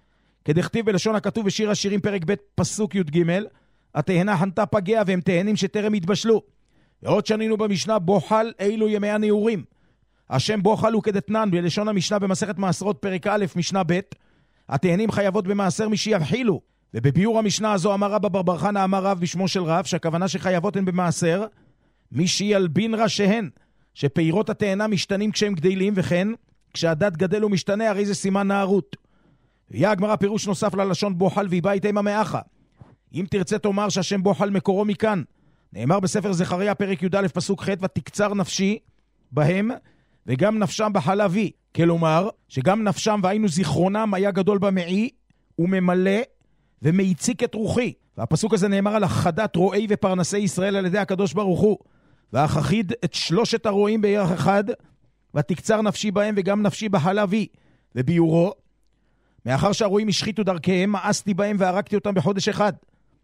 כדכתיב בלשון הכתוב בשיר השירים פרק ב' פסוק י"ג, התהנה חנתה פגיה והם תהנים שטרם התבשלו. ועוד שנינו במשנה בוחל אילו ימי הנעורים. השם בוחל הוא כדתנן בלשון המשנה במסכת מעשרות פרק א' משנה ב', התהנים חייבות במעשר מי שיבחילו. ובביור המשנה הזו אמר רבא בר בר חנא אמר רב בשמו של רב, שהכוונה שחייבות הן במעשר מי שילבין ראשיהן, שפירות התהנה משתנים כשהם גדלים, וכן כשהדד גדל ומשתנה הרי זה סימן נערות. ויהיה הגמרא פירוש נוסף ללשון בוחל והיא איתם המאחה. אם תרצה תאמר שהשם בוחל מקורו מכאן. נאמר בספר זכריה פרק י"א פסוק ח' ותקצר נפשי בהם וגם נפשם בחלבי. כלומר שגם נפשם והיינו זיכרונם היה גדול במעי וממלא ומייציק את רוחי. והפסוק הזה נאמר על החדת רועי ופרנסי ישראל על ידי הקדוש ברוך הוא. והאחיד את 3 הרועים בירך אחד ותקצר נפשי בהם וגם נפשי בחלבי. וביורו מאחר שהרועים השחיתו דרכיהם מאסתי בהם והרגתי אותם בחודש אחד,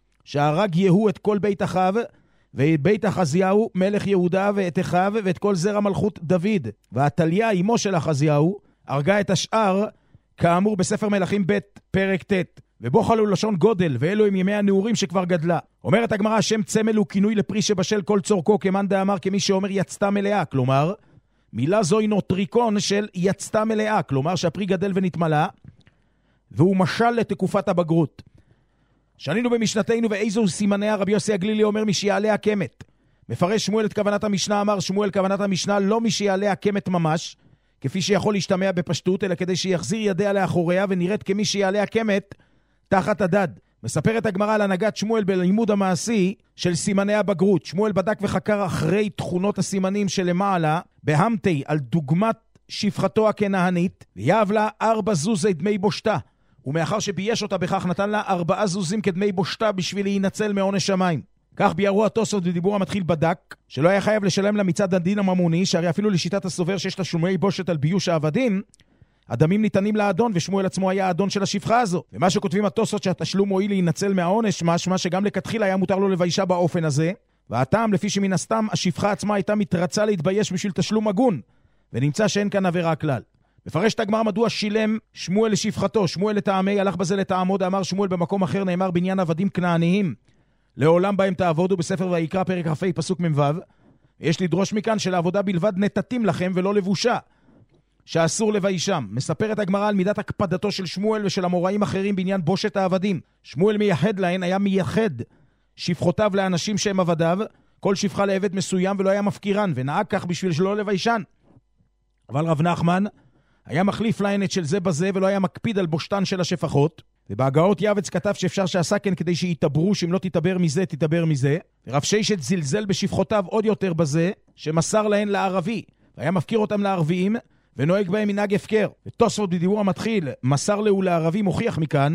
שהרג יהו את כל בית אחיו ואת בית אחזיהו מלך יהודה ואת אחיו ואת כל זרע מלכות דוד, והתליה אמו של אחזיהו הרגה את השאר כאמור בספר מלכים ב' פרק ט'. ובוחל הוא לשון גודל, ואלו הם ימי הנעורים שכבר גדלה. אומרת הגמרא השם צמל הוא כינוי לפרי שבשל כל צורכו, כמאן דאמר כמי שאומר יצתה מלאה, כלומר מילה זו היא נוטריקון של יצתה מלאה, כלומר שהפרי גדל ונתמלא, והוא משל לתקופת הבגרות. שנינו במשנתנו ואיזו סימניה, רבי יוסי הגלילי אומר מי שיעלה הקמת. מפרש שמואל את כוונת המשנה, אמר שמואל כוונת המשנה לא מי שיעלה הקמת ממש, כפי שיכול להשתמע בפשטות, אלא כדי שיחזיר ידיה לאחוריה ונראית כמי שיעלה הקמת תחת הדד. מספרת הגמרא על הנהגת שמואל בלימוד המעשי של סימני הבגרות. שמואל בדק וחקר אחרי תכונות הסימנים שלמעלה בהמתי על דוגמת שפחתו הכנענית, ויהב לה 4 זוזי דמי בושתה, ומאחר שבייש אותה בכך נתן לה 4 זוזים כדמי בושתה בשביל להינצל מעונש שמיים. כך ביארו התוספות בדיבור המתחיל בדק, שלא היה חייב לשלם לה מצד הדין הממוני, שהרי אפילו לשיטת הסובר שיש תשלומי בושת על ביוש העבדים, הדמים ניתנים לאדון, ושמואל עצמו היה האדון של השפחה הזו. ומה שכותבים התוספות שהתשלום מועיל להינצל מהעונש, משמע שגם לכתחילה היה מותר לו לביישה באופן הזה, והטעם לפי שמן הסתם השפחה עצמה הייתה מתרצה להתבייש בשביל תשלום הגון, ונמצא שאין כאן עבירה כלל. מפרש את הגמרא מדוע שילם שמואל לשפחתו, שמואל לטעמי, הלך בזה לטעמו, דאמר שמואל במקום אחר נאמר בעניין עבדים כנעניים, לעולם בהם תעבודו, בספר ויקרא פרק כ"ה פסוק מ"ו. יש לדרוש מכאן שלעבודה בלבד נתתים לכם ולא לבושה, שאסור לביישם. מספרת הגמרא על מידת הקפדתו של שמואל ושל המוראים אחרים בעניין בושת העבדים. שמואל מייחד להן, היה מייחד שפחותיו לאנשים שהם עבדיו, כל שפחה לעבד מסוים ולא היה מפקירן, ונהג כך בשביל שלא לביישן. אבל רב נחמן היה מחליף להן את של זה בזה ולא היה מקפיד על בושתן של השפחות. ובהגאות יעבץ כתב שאפשר שעשה כן כדי שיתעברו, שאם לא תתעבר מזה, תתעבר מזה. ורב ששת זלזל בשפחותיו עוד יותר בזה, שמסר להן לערבי, והיה מפקיר אותם לערביים, ונוהג בהם מנהג הפקר. ותוספות בדיבור המתחיל, מסר לו לערבי, מוכיח מכאן,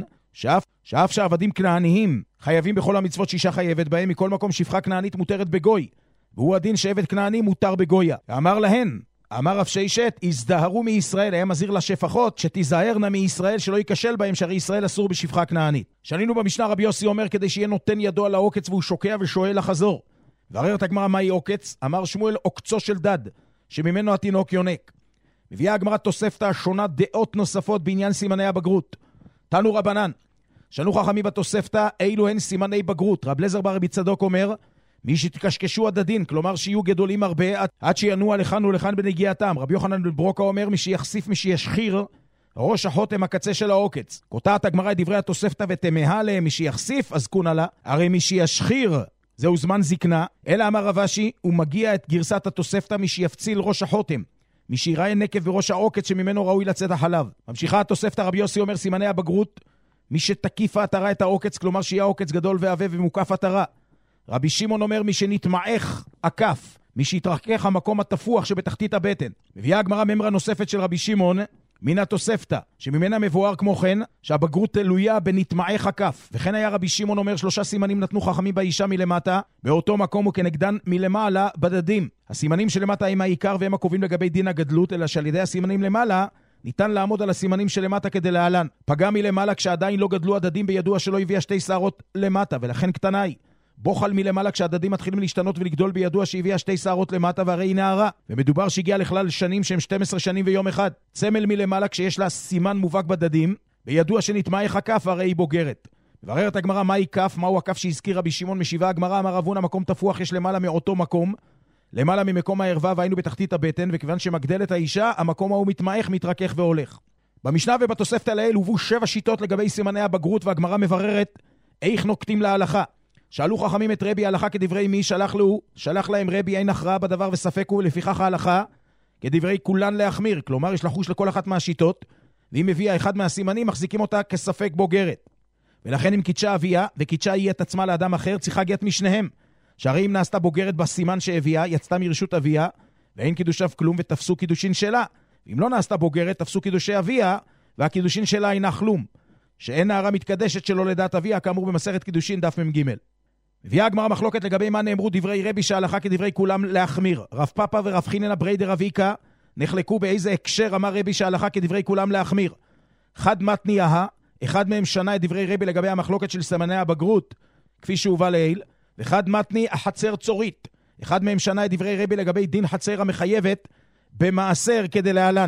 שאף שעבדים כנעניים חייבים בכל המצוות שאישה חייבת בהם, מכל מקום שפחה כנענית מותרת בגוי, והוא הדין שעבד כנעני מותר בגויה. ואמר להן, אמר רב ששת, הזדהרו מישראל, היה מזהיר לשפחות שתיזהרנה מישראל שלא ייכשל בהם, שהרי ישראל אסור בשפחה כנענית. שנינו במשנה רבי יוסי אומר כדי שיהיה נותן ידו על העוקץ והוא שוקע ושואל לחזור. והרר את הגמרא מהי עוקץ? אמר שמואל עוקצו של דד, שממנו התינוק יונק. מביאה הגמרא תוספתא השונה דעות נוספות בעניין סימני הבגרות. תנו רבנן, שנו חכמים בתוספתא, אילו הן סימני בגרות. רב לזר בר רבי צדוק אומר, מי שתקשקשו הדדין, כלומר שיהיו גדולים הרבה, עד שינוע לכאן ולכאן בנגיעתם. רבי יוחנן בן ברוקה אומר, מי שיחשיף, מי שישחיר, ראש החותם הקצה של העוקץ. קוטעת הגמרא את דברי התוספתא ותמהה להם, מי שיחשיף, אז קונה לה, הרי מי שישחיר, זהו זמן זקנה, אלא אמר רב אשי, הוא מגיע את גרסת התוספתא, מי שיפציל ראש החותם, מי שיראה נקב בראש העוקץ שממנו ראוי לצאת החלב. ממשיכה התוספתא, רבי יוסי אומר, סימני הבגרות, מי שתקיף התרה את העוקץ, כלומר שיהיה העוקץ גדול ועבה ומוקף התרה. רבי שמעון אומר, מי שנתמעך עקף, מי שהתרחקך המקום התפוח שבתחתית הבטן. מביאה הגמרא ממרה נוספת של רבי שמעון מן התוספתא, שממנה מבואר כמו כן שהבגרות תלויה בנתמעך עקף. וכן היה רבי שמעון אומר, 3 סימנים נתנו חכמים באישה מלמטה, באותו מקום וכנגדן מלמעלה בדדים. הסימנים שלמטה הם העיקר והם הקובעים לגבי דין הגדלות, אלא שעל ידי הסימנים למעלה ניתן לעמוד על הסימנים שלמטה כדי להלן. פגע מלמעלה כשעדיין לא גדלו הדדים, בידוע שלא הביאה 2 שערות למטה, ולכן קטנה היא. בוחל מלמעלה כשהדדים מתחילים להשתנות ולגדול, בידוע שהביאה 2 שערות למטה והרי היא נערה, ומדובר שהגיעה לכלל שנים שהם 12 שנים ויום אחד. צמל מלמעלה כשיש לה סימן מובהק בדדים, בידוע שנתמעך הכף והרי היא בוגרת. מבררת הגמרא מהי כף, מהו הכף שהזכיר רבי שמעון. משיבה הגמרא, אמר רבונה, מקום תפוח יש למעלה מאותו מקום, למעלה ממקום הערווה, והיינו בתחתית הבטן, וכיוון שמגדלת האישה, המקום ההוא מתמעך, מתרכך והולך. במשנה ובתוספתא לעיל הובאו 7 שיטות לגבי סימני הבגרות, והגמרא מבררת איך נוקטים להלכה. שאלו חכמים את רבי ההלכה כדברי מי, שלח להם רבי אין הכרעה בדבר וספק הוא, לפיכך ההלכה כדברי כולן להחמיר, כלומר יש לחוש לכל אחת מהשיטות, ואם הביאה אחד מהסימנים מחזיקים אותה כספק בוגרת. ולכן אם קידשה אביה וקידשה היא את עצמה לאדם אחר, צריכה גט משניהם, שהרי אם נעשתה בוגרת בסימן שהביאה, יצתה מרשות אביה ואין קידושיו כלום ותפסו קידושין שלה. ואם לא נעשתה בוגרת, תפסו קידושי אביה והקידושין שלה אינה כלום, שאין נערה מתקדשת שלא לדעת אביה, כאמור במסכת קידושין דף מ"ג. מביאה הגמרא מחלוקת לגבי מה נאמרו דברי רבי שההלכה כדברי כולם להחמיר. רב פאפא ורב חיננה בריידר רביקה נחלקו באיזה הקשר אמר רבי שההלכה כדברי כולם להחמיר. חד מתני אהה, אחד מהם שנה את דברי רבי לגבי המחלוקת של סימני הבגרות כפי שהובא לעיל, וחד מתני החצר צורית, אחד מהם שנה את דברי רבי לגבי דין חצר המחייבת במעשר כדי להלן.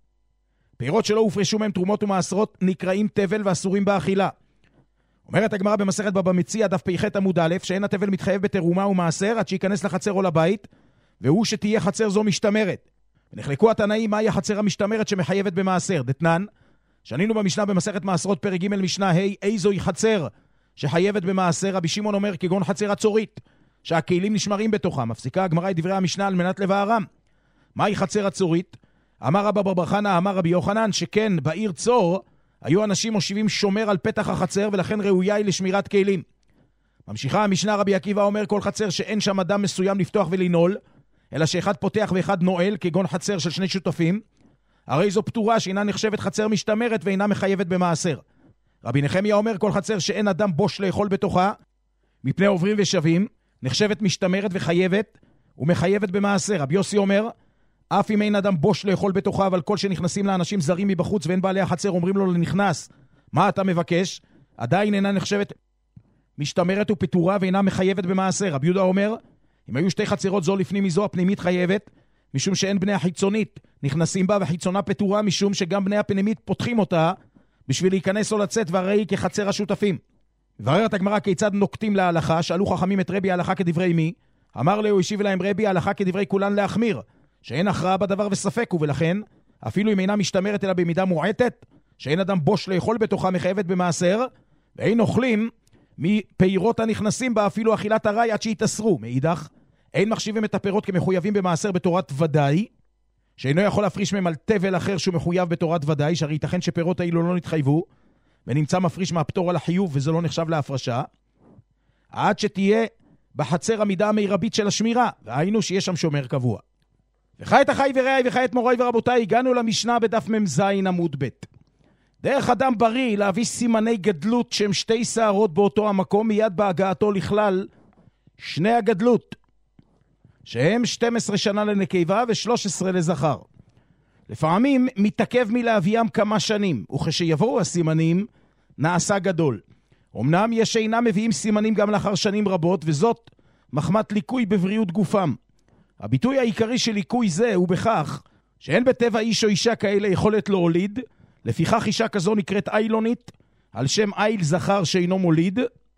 פירות שלא הופרשו מהם תרומות ומעשרות נקראים תבל ואסורים באכילה. אומרת הגמרא במסכת בבא מציעא דף פ"ח עמוד א', שאין התבל מתחייב בתרומה ומעשר עד שייכנס לחצר או לבית, והוא שתהיה חצר זו משתמרת. ונחלקו התנאים מהי החצר המשתמרת שמחייבת במעשר. דתנן, שנינו במשנה במסכת מעשרות פרק ג' משנה ה', איזוהי חצר שחייבת במעשר. רבי שמעון אומר כגון חצר הצורית, שהכלים נשמרים בתוכה. מפסיקה הגמרא את דברי המשנה על מנת לבארם. מהי חצר הצורית? אמר רבא בר בר חנא, אמר רבי יוחנן, שכן בעיר צור היו אנשים מושיבים שומר על פתח החצר, ולכן ראויה היא לשמירת כלים. ממשיכה המשנה, רבי עקיבא אומר כל חצר שאין שם אדם מסוים לפתוח ולנעול, אלא שאחד פותח ואחד נועל, כגון חצר של 2 שותפים, הרי זו פטורה שאינה נחשבת חצר משתמרת ואינה מחייבת במעשר. רבי נחמיה אומר, כל חצר שאין אדם בוש לאכול בתוכה, מפני עוברים ושבים, נחשבת משתמרת וחייבת, ומחייבת במעשר. רבי יוסי אומר, אף אם אין אדם בוש לאכול בתוכה, אבל כל שנכנסים לאנשים זרים מבחוץ ואין בעלי החצר, אומרים לו לנכנס, מה אתה מבקש? עדיין אינה נחשבת משתמרת ופטורה ואינה מחייבת במעשר. רבי יהודה אומר, אם היו שתי חצרות זו לפנים מזו, הפנימית חייבת, משום שאין בני החיצונית נכנסים בה, וחיצונה פטורה משום שגם בני הפנימית פותחים אותה, בשביל להיכנס או לצאת, והרי היא כחצר השותפים. מבררת הגמרא כיצד נוקטים להלכה, שאלו חכמים את רבי ההלכה כדברי מי? אמר לו, השיב להם רבי ההלכה כדברי כולן להחמיר, שאין הכרעה בדבר וספק, ולכן, אפילו אם אינה משתמרת אלא במידה מועטת, שאין אדם בוש לאכול בתוכה מחייבת במעשר, ואין אוכלים מפירות הנכנסים בה אפילו אכילת הרי עד שיתאסרו. מאידך, אין מחשיבים את הפירות כמחויבים במעשר בתורת ודאי, שאינו יכול להפריש מהם על תבל אחר שהוא מחויב בתורת ודאי, שהרי ייתכן שפירות האלו לא נתחייבו, ונמצא מפריש מהפטור על החיוב, וזה לא נחשב להפרשה, עד שתהיה בחצר המידה המרבית של השמירה, והיינו שיש שם שומר קבוע. וחי את החי ורעי וחי את מוריי ורבותיי, הגענו למשנה בדף מ"ז עמוד ב'. דרך אדם בריא להביא סימני גדלות שהם שתי שערות באותו המקום, מיד בהגעתו לכלל שני הגדלות, שהם 12 שנה לנקבה ו13 לזכר. לפעמים מתעכב מלהביאם כמה שנים, וכשיבואו הסימנים נעשה גדול. אמנם יש אינם מביאים סימנים גם לאחר שנים רבות, וזאת מחמת ליקוי בבריאות גופם. הביטוי העיקרי של ליקוי זה הוא בכך שאין בטבע איש או אישה כאלה יכולת להוליד, לפיכך אישה כזו נקראת איילונית, על שם איל זכר שאינו מוליד,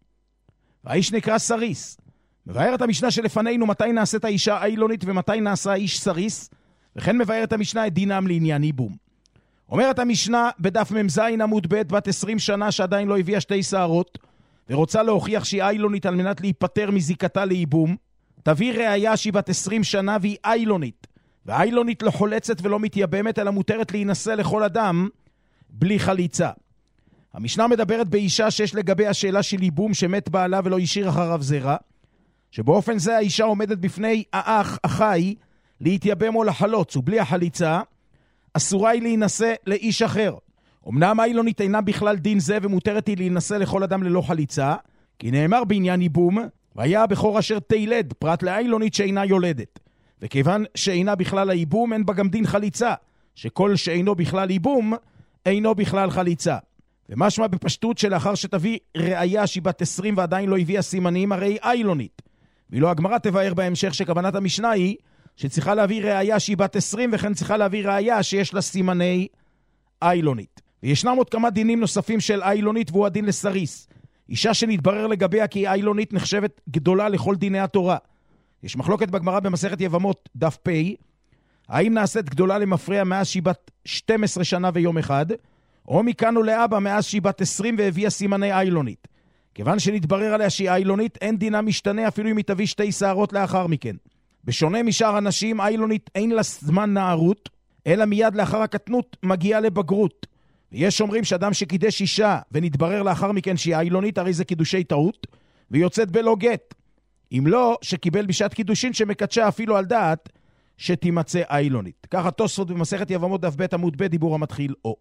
והאיש נקרא סריס. מבארת המשנה שלפנינו מתי נעשית האישה איילונית ומתי נעשה האיש סריס, וכן מבארת המשנה את דינם לעניין ייבום. אומרת המשנה בדף מ"ז עמוד ב', בת 20 שנה שעדיין לא הביאה שתי שערות, ורוצה להוכיח שהיא איילונית על מנת להיפטר מזיקתה לייבום, תביא ראיה שהיא בת 20 שנה והיא איילונית, והאיילונית לא חולצת ולא מתייבמת, אלא מותרת להינשא לכל אדם בלי חליצה. המשנה מדברת באישה שיש לגבי השאלה של ייבום שמת בעלה ולא השאיר אחריו זרע, שבאופן זה האישה עומדת בפני האח, החי, להתייבם או לחלוץ, ובלי החליצה אסורה היא להינשא לאיש אחר. אמנם האיילונית אינה בכלל דין זה, ומותרת היא להינשא לכל אדם ללא חליצה, כי נאמר בעניין ייבום, והיה הבכור אשר תילד, פרט לאיילונית שאינה יולדת. וכיוון שאינה בכלל הייבום, אין בה גם דין חליצה, שכל שאינו בכלל ייבום, אינו בכלל חליצה. ומשמע בפשטות שלאחר שתביא ראיה שהיא בת 20 ועדיין לא הביאה סימנים, הרי היא איילונית. ואילו הגמרא תבאר בהמשך שכוונת המשנה היא שצריכה להביא ראיה שהיא בת 20, וכן צריכה להביא ראיה שיש לה סימני איילונית. וישנם עוד כמה דינים נוספים של איילונית, והוא הדין לסריס. אישה שנתברר לגביה כי היא איילונית נחשבת גדולה לכל דיני התורה. יש מחלוקת בגמרא במסכת יבמות דף פ', האם נעשית גדולה למפרע מאז שהיא בת 12 שנה ויום אחד, או מכאן ולאבא מאז שהיא בת 20 והביאה סימני איילונית. כיוון שנתברר עליה שהיא איילונית, אין דינה משתנה אפילו אם היא תביא שתי שערות לאחר מכן. בשונה משאר אנשים, איילונית אין לה זמן נערות, אלא מיד לאחר הקטנות מגיעה לבגרות. ויש אומרים שאדם שקידש אישה ונתברר לאחר מכן שהיא איילונית, הרי זה קידושי טעות, ויוצאת בלא גט. אם לא, שקיבל בשעת קידושין שמקדשה אפילו על דעת שתימצא איילונית. ככה תוספות במסכת יבמות דף ב' עמוד ב', דיבור המתחיל או.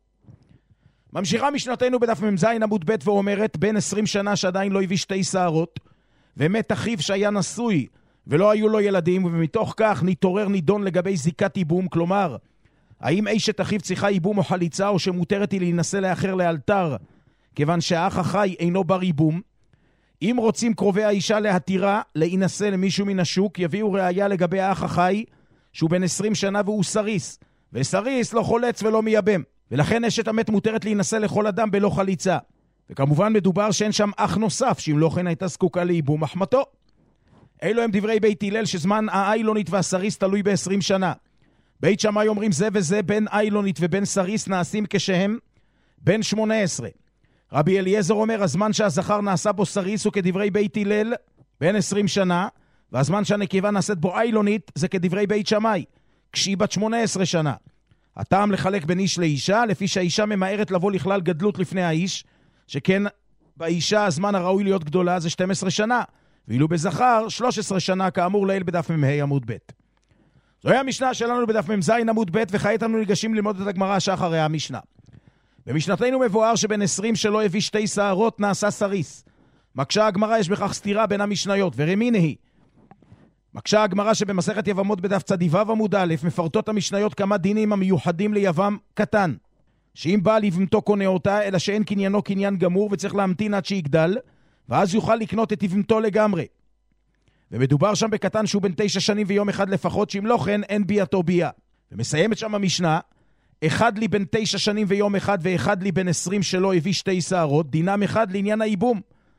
ממשיכה משנתנו בדף מ"ז עמוד ב' ואומרת, בן 20 שנה שעדיין לא הביא שתי שערות, ומת אחיו שהיה נשוי ולא היו לו ילדים, ומתוך כך נתעורר נידון לגבי זיקת ייבום, כלומר, האם אשת אחיו צריכה ייבום או חליצה, או שמותרת היא להינשא לאחר לאלתר, כיוון שהאח החי אינו בר ייבום. אם רוצים קרובי האישה להתירה להינשא למישהו מן השוק, יביאו ראיה לגבי האח החי, שהוא בן 20 שנה והוא סריס, וסריס לא חולץ ולא מייבם. ולכן אשת המת מותרת להינשא לכל אדם בלא חליצה. וכמובן מדובר שאין שם אח נוסף, שאם לא כן הייתה זקוקה לייבום אחמתו. אלו הם דברי בית הלל שזמן האיילונית והסריס תלוי ב-20 שנה. בית שמאי אומרים זה וזה בין איילונית ובין סריס נעשים כשהם בין 18. רבי אליעזר אומר הזמן שהזכר נעשה בו סריס הוא כדברי בית הלל בין 20 שנה, והזמן שהנקבה נעשית בו איילונית זה כדברי בית שמאי, כשהיא בת 18 שנה. הטעם לחלק בין איש לאישה, לפי שהאישה ממהרת לבוא לכלל גדלות לפני האיש, שכן באישה הזמן הראוי להיות גדולה זה 12 שנה, ואילו בזכר 13 שנה כאמור לעיל בדף מ"ה עמוד ב'. זוהי המשנה שלנו בדף מ"ז עמוד ב', וכעת אנו ניגשים ללמוד את הגמרא שאחרי המשנה. במשנתנו מבואר שבין 20 שלא הביא 2 שערות נעשה סריס. מקשה הגמרא יש בכך סתירה בין המשניות, ורמינה היא. מקשה הגמרא שבמסכת יבמות בדף צדיו עמוד א' מפרטות המשניות כמה דינים המיוחדים ליבם קטן, שאם בא לבמתו קונה אותה, אלא שאין קניינו קניין גמור וצריך להמתין עד שיגדל, ואז יוכל לקנות את יבמתו לגמרי. ומדובר שם בקטן שהוא בן 9 שנים ויום אחד לפחות, שאם לא כן אין ביאתו ביאה. ומסיימת שם המשנה, אחד לי בן 9 שנים ויום אחד ואחד לי בן 20 שלא הביא 2 שערות, דינם אחד לעניין האיבום,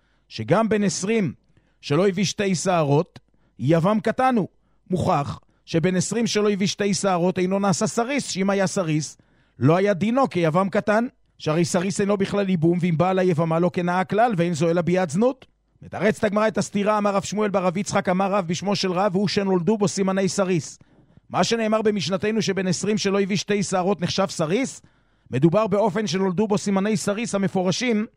שגם בן 20 שלא הביא 2 שערות, יבם קטן הוא. מוכח שבן 20 שלא הביא 2 שערות אינו נעשה סריס, שאם היה סריס לא היה דינו כיבם קטן, שהרי סריס אינו בכלל איבום, ואם בעל היבמה לא כנאה כלל ואין זו אלא ביאת זנות. מתרצת הגמרא את הסתירה, אמר רב שמואל בר רב יצחק, אמר רב בשמו של רב, והוא שנולדו בו סימני סריס. מה שנאמר במשנתנו שבן 20 שלא הביא 2 שערות נחשב סריס, מדובר באופן שנולדו בו סימני סריס המפורשים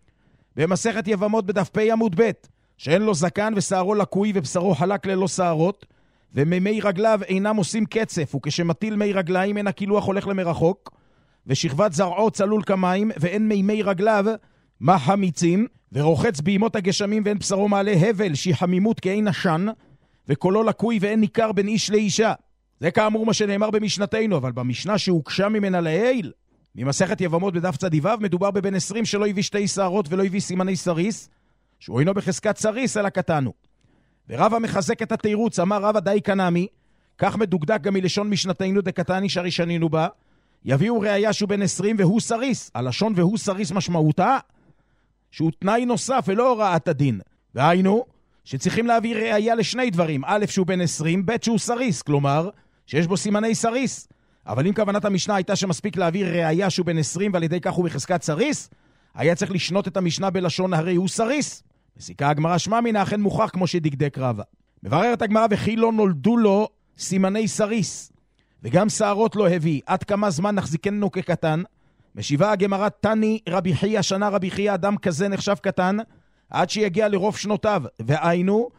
במסכת יבמות בדף פ' עמוד ב', שאין לו זקן ושערו לקוי ובשרו חלק ללא שערות, ומימי רגליו אינם עושים קצף, וכשמטיל מי רגליים אין הקילוח הולך למרחוק, ושכבת זרעו צלול כמים, ואין מימי רגליו מחמיצים, ורוחץ בימות הגשמים ואין בשרו מעלה הבל, שהיא חמימות כאין עשן, וקולו לקוי ואין ניכר בין איש לאישה. זה כאמור מה שנאמר במשנתנו, אבל במשנה שהוקשה ממנה לעיל, ממסכת יבמות בדף צדיו, מדובר בבן 20 שלא הביא 2 שערות ולא הביא סימני סריס, שהוא אינו בחזקת סריס אלא קטנו. ורב המחזק את התירוץ, אמר רב די קנמי, כך מדוקדק גם מלשון משנתנו דקטני שהרי שנינו בה, יביאו ראיה שהוא בן 20 והוא סריס. הלשון והוא סריס משמעותה שהוא תנאי נוסף ולא הוראת הדין. והיינו שצריכים להביא ראיה לשני דברים, א' שהוא בן 20, ב' שהוא סריס, כלומר שיש בו סימני סריס. אבל אם כוונת המשנה הייתה שמספיק להביא ראיה שהוא בן 20 ועל ידי כך הוא בחזקת סריס, היה צריך לשנות את המשנה בלשון הרי הוא סריס. מסיקה הגמרא שמע מן אכן מוכח כמו שדקדק רבה. מבררת הגמרא וכי לא נולדו לו סימני סריס וגם שערות לא הביא, עד כמה זמן נחזיקנו כקטן? משיבה הגמרא תני רבי חייא, שנה רבי חייא אדם כזה נחשב קטן עד שיגיע לרוב שנותיו, והיינו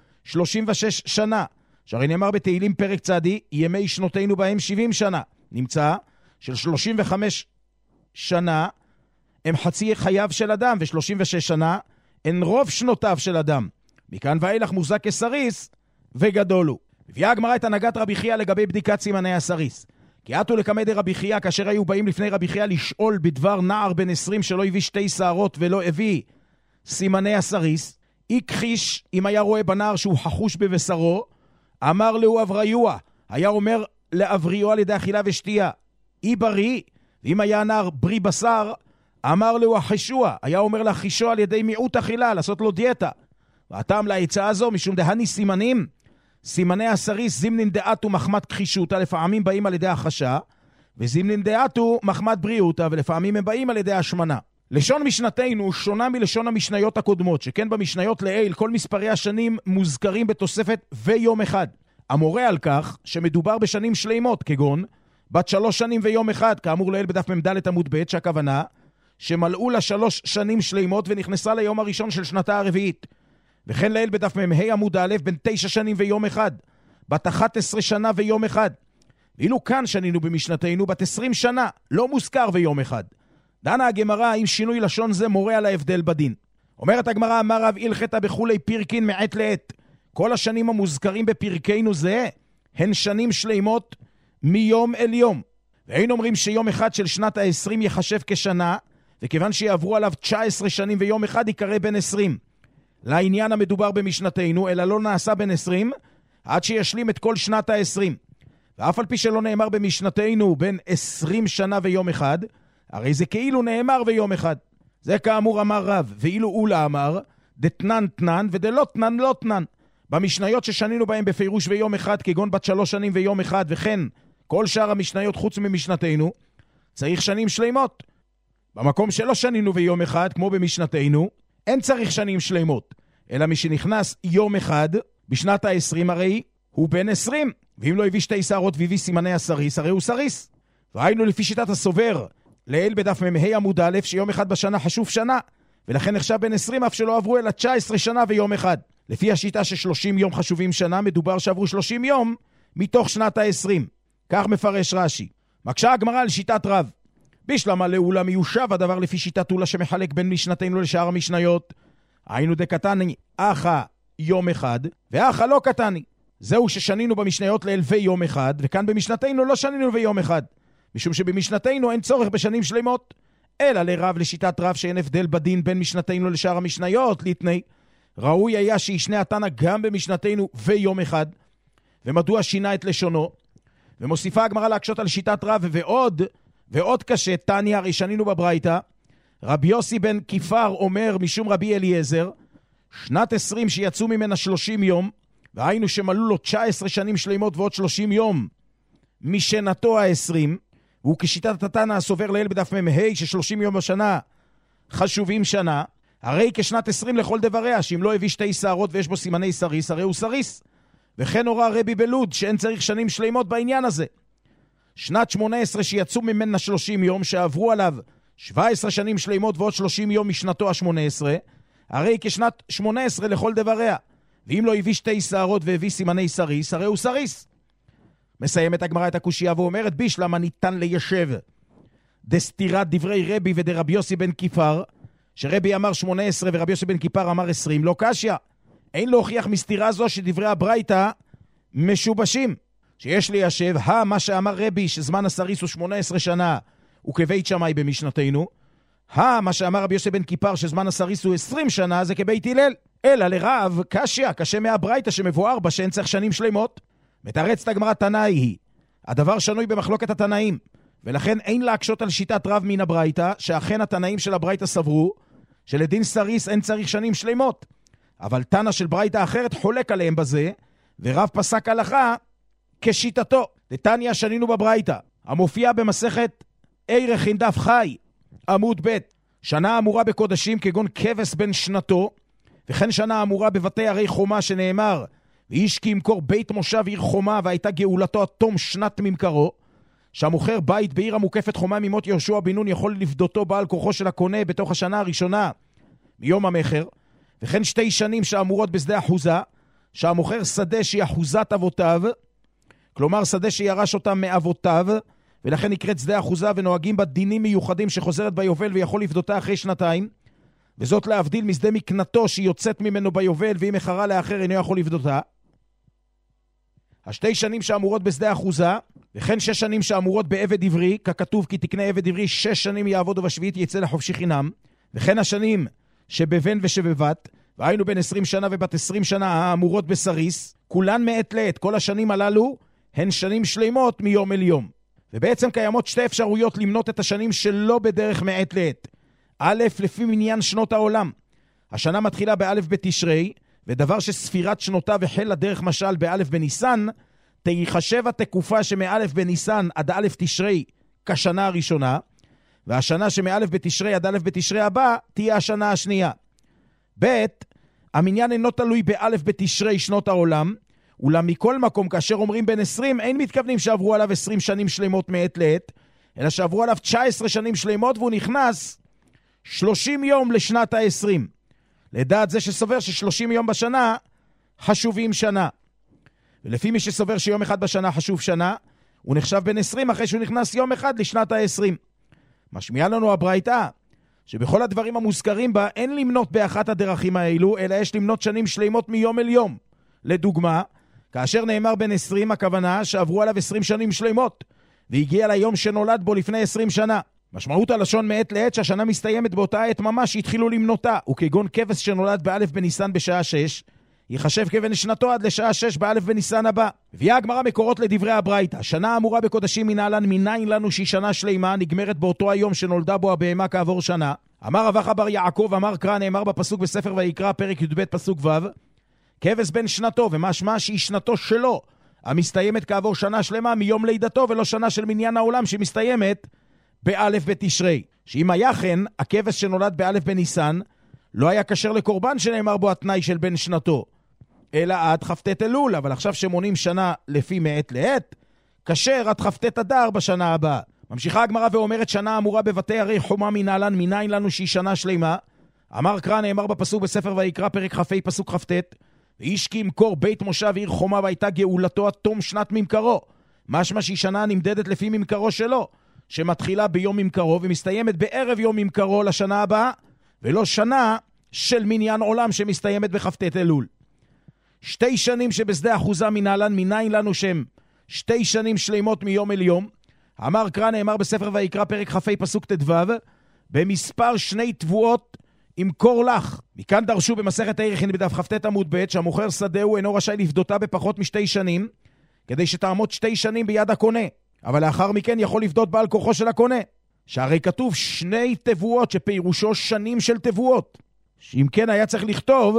36 שנה, שהרי נאמר בתהילים פרק צדי, ימי שנותינו בהם 70 שנה. נמצא של 35 שנה הם חצי חייו של אדם, ו36 שנה הן רוב שנותיו של אדם. מכאן ואילך מוזק כסריס וגדול הוא. הביאה הגמרא את הנהגת רבי חייא לגבי בדיקת סימני הסריס. כי עתו לקמא רבי חייא, כאשר היו באים לפני רבי חייא לשאול בדבר נער בן 20 שלא הביא 2 שערות ולא הביא סימני הסריס, הכחיש אם היה רואה בנער שהוא חחוש בבשרו, אמר לו אבריוע, היה אומר לאבריוע על ידי אכילה ושתייה, אי בריא, ואם היה נער בריא בשר, אמר לו החישוע, היה אומר להחישו על ידי מיעוט אכילה, לעשות לו דיאטה. והטעם להצעה הזו, משום דהני סימנים, סימני הסריס זימנין דעתו מחמת כחישותה, לפעמים באים על ידי החשה, וזימנין דעתו מחמת בריאותה, ולפעמים הם באים על ידי השמנה. לשון משנתנו שונה מלשון המשניות הקודמות, שכן במשניות לעיל כל מספרי השנים מוזכרים בתוספת ויום אחד. המורה על כך שמדובר בשנים שלימות, כגון בת 3 שנים ויום אחד, כאמור לעיל בדף ממדלת עמוד ב', שהכוונה שמלאו לה 3 שנים שלימות ונכנסה ליום הראשון של שנתה הרביעית. וכן לעיל בדף מ"ה עמוד א', בן 9 שנים ויום אחד, בת 11 שנה ויום אחד. ואילו כאן שנינו במשנתנו בת 20 שנה, לא מוזכר ויום אחד. דנה הגמרא האם שינוי לשון זה מורה על ההבדל בדין. אומרת הגמרא, אמר רב הלכתה בכולי פירקין מעת לעת. כל השנים המוזכרים בפרקנו זה הן שנים שלימות מיום אל יום. ואין אומרים שיום אחד של שנת ה-20 יחשב כשנה, וכיוון שיעברו עליו 19 שנים ויום אחד יקרא בן 20. לעניין המדובר במשנתנו, אלא לא נעשה בן 20, עד שישלים את כל שנת ה-20. ואף על פי שלא נאמר במשנתנו בין 20 שנה ויום אחד, הרי זה כאילו נאמר ויום אחד. זה כאמור אמר רב, ואילו אולה אמר, דתנן תנן ודלא תנן לא תנן. במשניות ששנינו בהם בפירוש ויום אחד, כגון בת 3 שנים ויום אחד, וכן כל שאר המשניות חוץ ממשנתנו, צריך שנים שלימות. במקום שלא שנינו ויום אחד, כמו במשנתנו, אין צריך שנים שלימות, אלא מי שנכנס יום אחד בשנת ה-20 הרי הוא בן 20, ואם לא הביא 2 שערות והביא סימני הסריס, הרי הוא סריס. והיינו לפי שיטת הסובר, לעיל בדף מ"ה עמוד א', שיום אחד בשנה חשוב שנה, ולכן נחשב בן 20 אף שלא עברו אלא 19 שנה ויום אחד. לפי השיטה ש30 יום חשובים שנה, מדובר שעברו 30 יום מתוך שנת ה-20. כך מפרש רש"י. מקשה הגמרא על שיטת רב. בשלמה לאולה מיושב הדבר לפי שיטת אולה שמחלק בין משנתנו לשאר המשניות. היינו דקטני, אחא יום אחד, ואחא לא קטני. זהו ששנינו במשניות לאלפי יום אחד, וכאן במשנתנו לא שנינו ביום אחד. משום שבמשנתנו אין צורך בשנים שלמות. אלא לרב לשיטת רב שאין הבדל בדין בין משנתנו לשאר המשניות, ליתני. ראוי היה שישנה התנא גם במשנתנו ויום אחד. ומדוע שינה את לשונו? ומוסיפה הגמרא להקשות על שיטת רב, ועוד קשה, תניא, הרי שנינו בברייתא, רבי יוסי בן כיפר אומר משום רבי אליעזר, שנת 20 שיצאו ממנה 30 יום, והיינו שמלאו לו 19 שנים שלמות ועוד 30 יום משנתו ה-20, והוא כשיטת התנא הסובר לאל בדף מ"ה ש30 יום בשנה חשובים שנה, הרי כשנת 20 לכל דבריה, שאם לא הביא 2 שערות ויש בו סימני סריס, הרי הוא סריס. וכן הורה רבי בלוד שאין צריך שנים שלמות בעניין הזה. שנת 18 שיצאו ממנה 30 יום, שעברו עליו 17 שנים שלמות ועוד 30 יום משנתו ה-18, הרי כשנת 18 לכל דבריה. ואם לא הביא 2 שערות והביא סימני סריס, הרי הוא סריס. מסיימת הגמרא את הקושיה ואומרת, בשלמה ניתן ליישב דסתירת דברי רבי ודרבי יוסי בן כיפר, שרבי אמר 18 ורבי יוסי בן כיפר אמר 20, לא קשיא. אין להוכיח מסתירה זו שדברי הברייתא משובשים. שיש ליישב, מה שאמר רבי שזמן הסריס הוא 18 שנה, וכבית שמאי במשנתנו, מה שאמר רבי יוסי בן כיפר שזמן הסריס הוא 20 שנה, זה כבית הלל. אלא לרב קשה מהברייתא שמבואר בה שאין צריך שנים שלמות. מתרצת הגמרא תנאי היא, הדבר שנוי במחלוקת התנאים, ולכן אין להקשות על שיטת רב מן הברייתא, שאכן התנאים של הברייתא סברו שלדין סריס אין צריך שנים שלמות. אבל תנא של ברייתא אחרת חולק עליהם בזה, ורב פסק הלכה כשיטתו. דתניא שנינו בברייתא, המופיע במסכת ערכין דף חי, עמוד ב', שנה אמורה בקודשים כגון כבש בן שנתו, וכן שנה אמורה בבתי ערי חומה שנאמר, ואיש כי ימכור בית מושב עיר חומה והייתה גאולתו עד תום שנת ממכרו, שהמוכר בית בעיר המוקפת חומה ממות יהושע בן נון יכול לפדותו בעל כוחו של הקונה בתוך השנה הראשונה מיום המחר, וכן 2 שנים שאמורות בשדה אחוזה, שהמוכר שדה שהיא אחוזת אבותיו, כלומר שדה שירש אותם מאבותיו, ולכן נקראת שדה אחוזה ונוהגים בה דינים מיוחדים שחוזרת ביובל ויכול לפדותה אחרי 2, וזאת להבדיל משדה מקנתו שהיא יוצאת ממנו ביובל ואם מחרה לאחר אינו יכול לפדותה. 2 שנים שאמורות בשדה אחוזה, וכן 6 שנים שאמורות בעבד עברי, ככתוב כי תקנה עבד עברי 6 שנים יעבוד ובשביעית יצא לחופשי חינם, וכן השנים שבבן ושבבת, והיינו בין 20 שנה ובת 20 שנה האמורות בסריס, כולן מעת לעת, כל השנים הללו הן שנים שלמות מיום אל יום. ובעצם קיימות 2 אפשרויות למנות את השנים שלא בדרך מעת לעת. א', לפי מניין שנות העולם. השנה מתחילה באלף בתשרי, ודבר שספירת שנותיו החלה דרך משל באלף בניסן, תיחשב התקופה שמאלף בניסן עד אלף תשרי כשנה הראשונה, והשנה שמאלף בתשרי עד אלף בתשרי הבא תהיה השנה השנייה. ב', המניין אינו תלוי באלף בתשרי שנות העולם, אולם מכל מקום כאשר אומרים בין 20 אין מתכוונים שעברו עליו 20 שנים שלמות מעת לעת, אלא שעברו עליו 19 שנים שלמות והוא נכנס 30 יום לשנת ה-20. לדעת זה שסובר ש30 יום בשנה חשובים שנה. ולפי מי שסובר שיום אחד בשנה חשוב שנה, הוא נחשב בין 20 אחרי שהוא נכנס יום אחד לשנת ה-20. משמיע לנו הברייתא, שבכל הדברים המוזכרים בה אין למנות באחת הדרכים האלו, אלא יש למנות שנים שלמות מיום אל יום. לדוגמה, כאשר נאמר בין 20, הכוונה שעברו עליו 20 שנים שלמות, והגיע ליום שנולד בו לפני 20 שנה. משמעות הלשון מעת לעת שהשנה מסתיימת באותה עת ממש שהתחילו למנותה, וכגון כבש שנולד באלף בניסן בשעה 6, יחשב כבן שנתו עד לשעה 6 באלף בניסן הבא. הביאה הגמרא מקורות לדברי הברייתא, שנה אמורה בקודשים מנהלן, מניין לנו שהיא שנה שלמה, נגמרת באותו היום שנולדה בו הבהמה כעבור שנה. אמר רבח בר יעקב, אמר קרא, נאמר בפסוק בספר ויקרא פרק י"ב פסוק ו', כבש בן שנתו, ומשמע שהיא שנתו שלו, המסתיימת כעבור שנה שלמה מיום לידתו, ולא שנה של מניין העולם שמסתיימת באלף בתשרי. שאם היה כן, הכבש שנולד באלף בניסן לא היה כשר לקורבן שנאמר בו התנאי של בן שנתו, אלא עד כ"ט אלול, אבל עכשיו שמונים שנה לפי מעת לעת, כשר עד כ"ט אדר בשנה הבאה. ממשיכה הגמרא ואומרת, שנה אמורה בבתי ערי חומה מנהלן, מניין לנו שהיא שנה שלמה. אמר קרא, נאמר בפסוק בספר ויקרא פרק כ"ה פסוק כ"ט, ואיש כי ימכור בית מושב עיר חומה והייתה גאולתו עד תום שנת ממכרו. משמע שהיא שנה נמדדת לפי ממכרו שלו, שמתחילה ביום ממקרו ומסתיימת בערב יום ממקרו לשנה הבאה, ולא שנה של מניין עולם שמסתיימת בכ"ט אלול. 2 שנים שבשדה אחוזה מנהלן, מניין לנו שם 2 שנים שלימות מיום אל יום. אמר קרא, נאמר בספר ויקרא פרק כ"ה פסוק ט"ו, במספר 2 תבואות עם קור לך. מכאן דרשו במסכת עירכין בדף כ"ט עמוד ב' שהמוכר שדהו אינו רשאי לפדותה בפחות מ2 שנים, כדי שתעמוד 2 שנים ביד הקונה, אבל לאחר מכן יכול לפדות בעל כוחו של הקונה. שהרי כתוב 2 תבואות שפירושו שנים של תבואות. שאם כן היה צריך לכתוב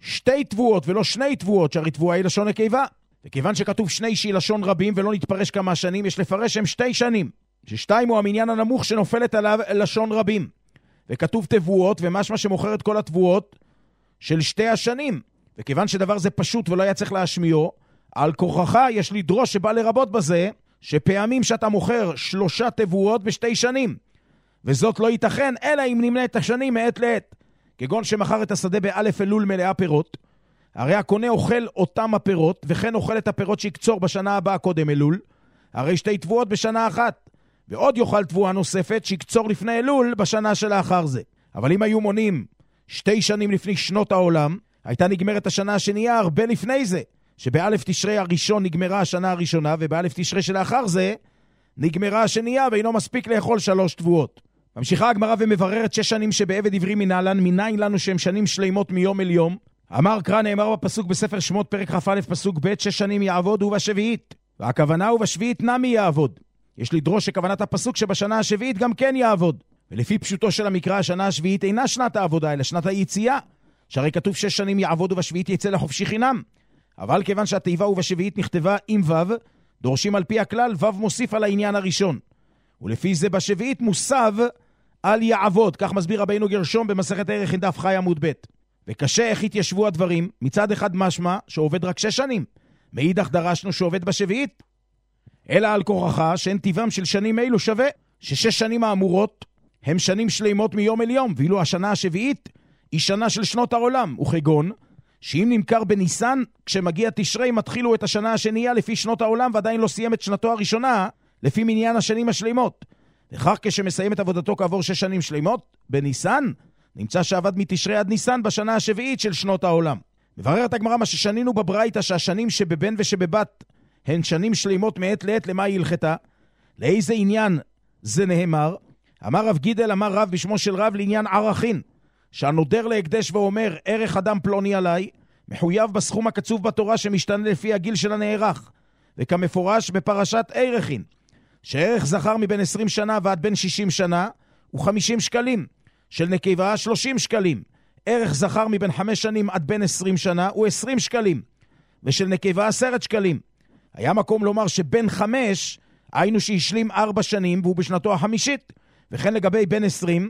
2 תבואות ולא 2 תבואות, שהרי תבואה היא לשון נקבה. וכיוון שכתוב 2 שהיא לשון רבים ולא נתפרש כמה שנים, יש לפרש הם 2 שנים. ש2 הוא המניין הנמוך שנופלת עליו לשון רבים. וכתוב תבואות, ומשמע שמוכר את כל התבואות של 2 השנים. וכיוון שדבר זה פשוט ולא היה צריך להשמיעו, על כוחך יש לדרוש שבא לרבות בזה, שפעמים שאתה מוכר 3 תבואות ב2 שנים. וזאת לא ייתכן, אלא אם נמנה את השנים מעת לעת. כגון שמכר את השדה באלף אלול מלאה פירות, הרי הקונה אוכל אותם הפירות, וכן אוכל את הפירות שיקצור בשנה הבאה קודם אלול, הרי 2 תבואות בשנה אחת, ועוד יאכל תבואה נוספת שיקצור לפני אלול בשנה שלאחר זה. אבל אם היו מונים 2 שנים לפני שנות העולם, הייתה נגמרת השנה השנייה הרבה לפני זה, שבאלף תשרי הראשון נגמרה השנה הראשונה, ובאלף תשרי שלאחר זה נגמרה השנייה, ואינו מספיק לאכול 3 תבואות. ממשיכה הגמרא ומבררת 6 שנים שבעבד עברי מנהלן, מניין לנו שהם שנים שלימות מיום אל יום. אמר קרא, נאמר בפסוק בספר שמות פרק כ"א פסוק ב' 6 שנים יעבוד ובשביעית, והכוונה ובשביעית נמי יעבוד. יש לדרוש שכוונת הפסוק שבשנה השביעית גם כן יעבוד. ולפי פשוטו של המקרא, השנה השביעית אינה שנת העבודה, אלא שנת היציאה. שהרי כתוב 6 שנים יעבוד ובשביעית יצא לחופשי חינם. אבל כיוון שהתיבה ובשביעית נכתבה עם ו', דורשים על פי הכלל ו' מוסיף על העניין הראשון. ולפי זה בשביעית מוסב על יעבוד. כך מסביר רבינו גרשום במסכת עירכין דף ח' עמוד ב'. וקשה איך התיישבו הדברים. מצד אחד משמע שעובד רק 6 שנים. מאידך דרשנו שעובד בשביעית. אלא על כורחה שאין טבעם של שנים אלו שווה, ש6 שנים האמורות הם שנים שלימות מיום אל יום, ואילו השנה השביעית היא שנה של שנות העולם. וכגון שאם נמכר בניסן, כשמגיע תשרי מתחילו את השנה השנייה לפי שנות העולם, ועדיין לא סיים את שנתו הראשונה לפי מניין השנים השלימות. וכך כשמסיים את עבודתו כעבור 6 שנים שלימות בניסן, נמצא שעבד מתשרי עד ניסן בשנה השביעית של שנות העולם. מבררת הגמרא מה ששנינו בברייתא, שהשנים שבבן ושבבת הן שנים שלימות מעת לעת, למה היא הלכתה? לאיזה עניין זה נאמר? אמר רב גידל, אמר רב בשמו של רב, לעניין ערכין, שהנודר להקדש ואומר ערך אדם פלוני עליי, מחויב בסכום הקצוב בתורה שמשתנה לפי הגיל של הנערך, וכמפורש בפרשת עירכין, שערך זכר מבין 20 שנה ועד בין 60 שנה הוא 50 שקלים, של נקבה 30 שקלים, ערך זכר מבין 5 שנים עד בין 20 שנה הוא 20 שקלים, ושל נקבה 10 שקלים. היה מקום לומר שבין 5, היינו שהשלים 4 שנים והוא בשנתו החמישית, וכן לגבי בין 20,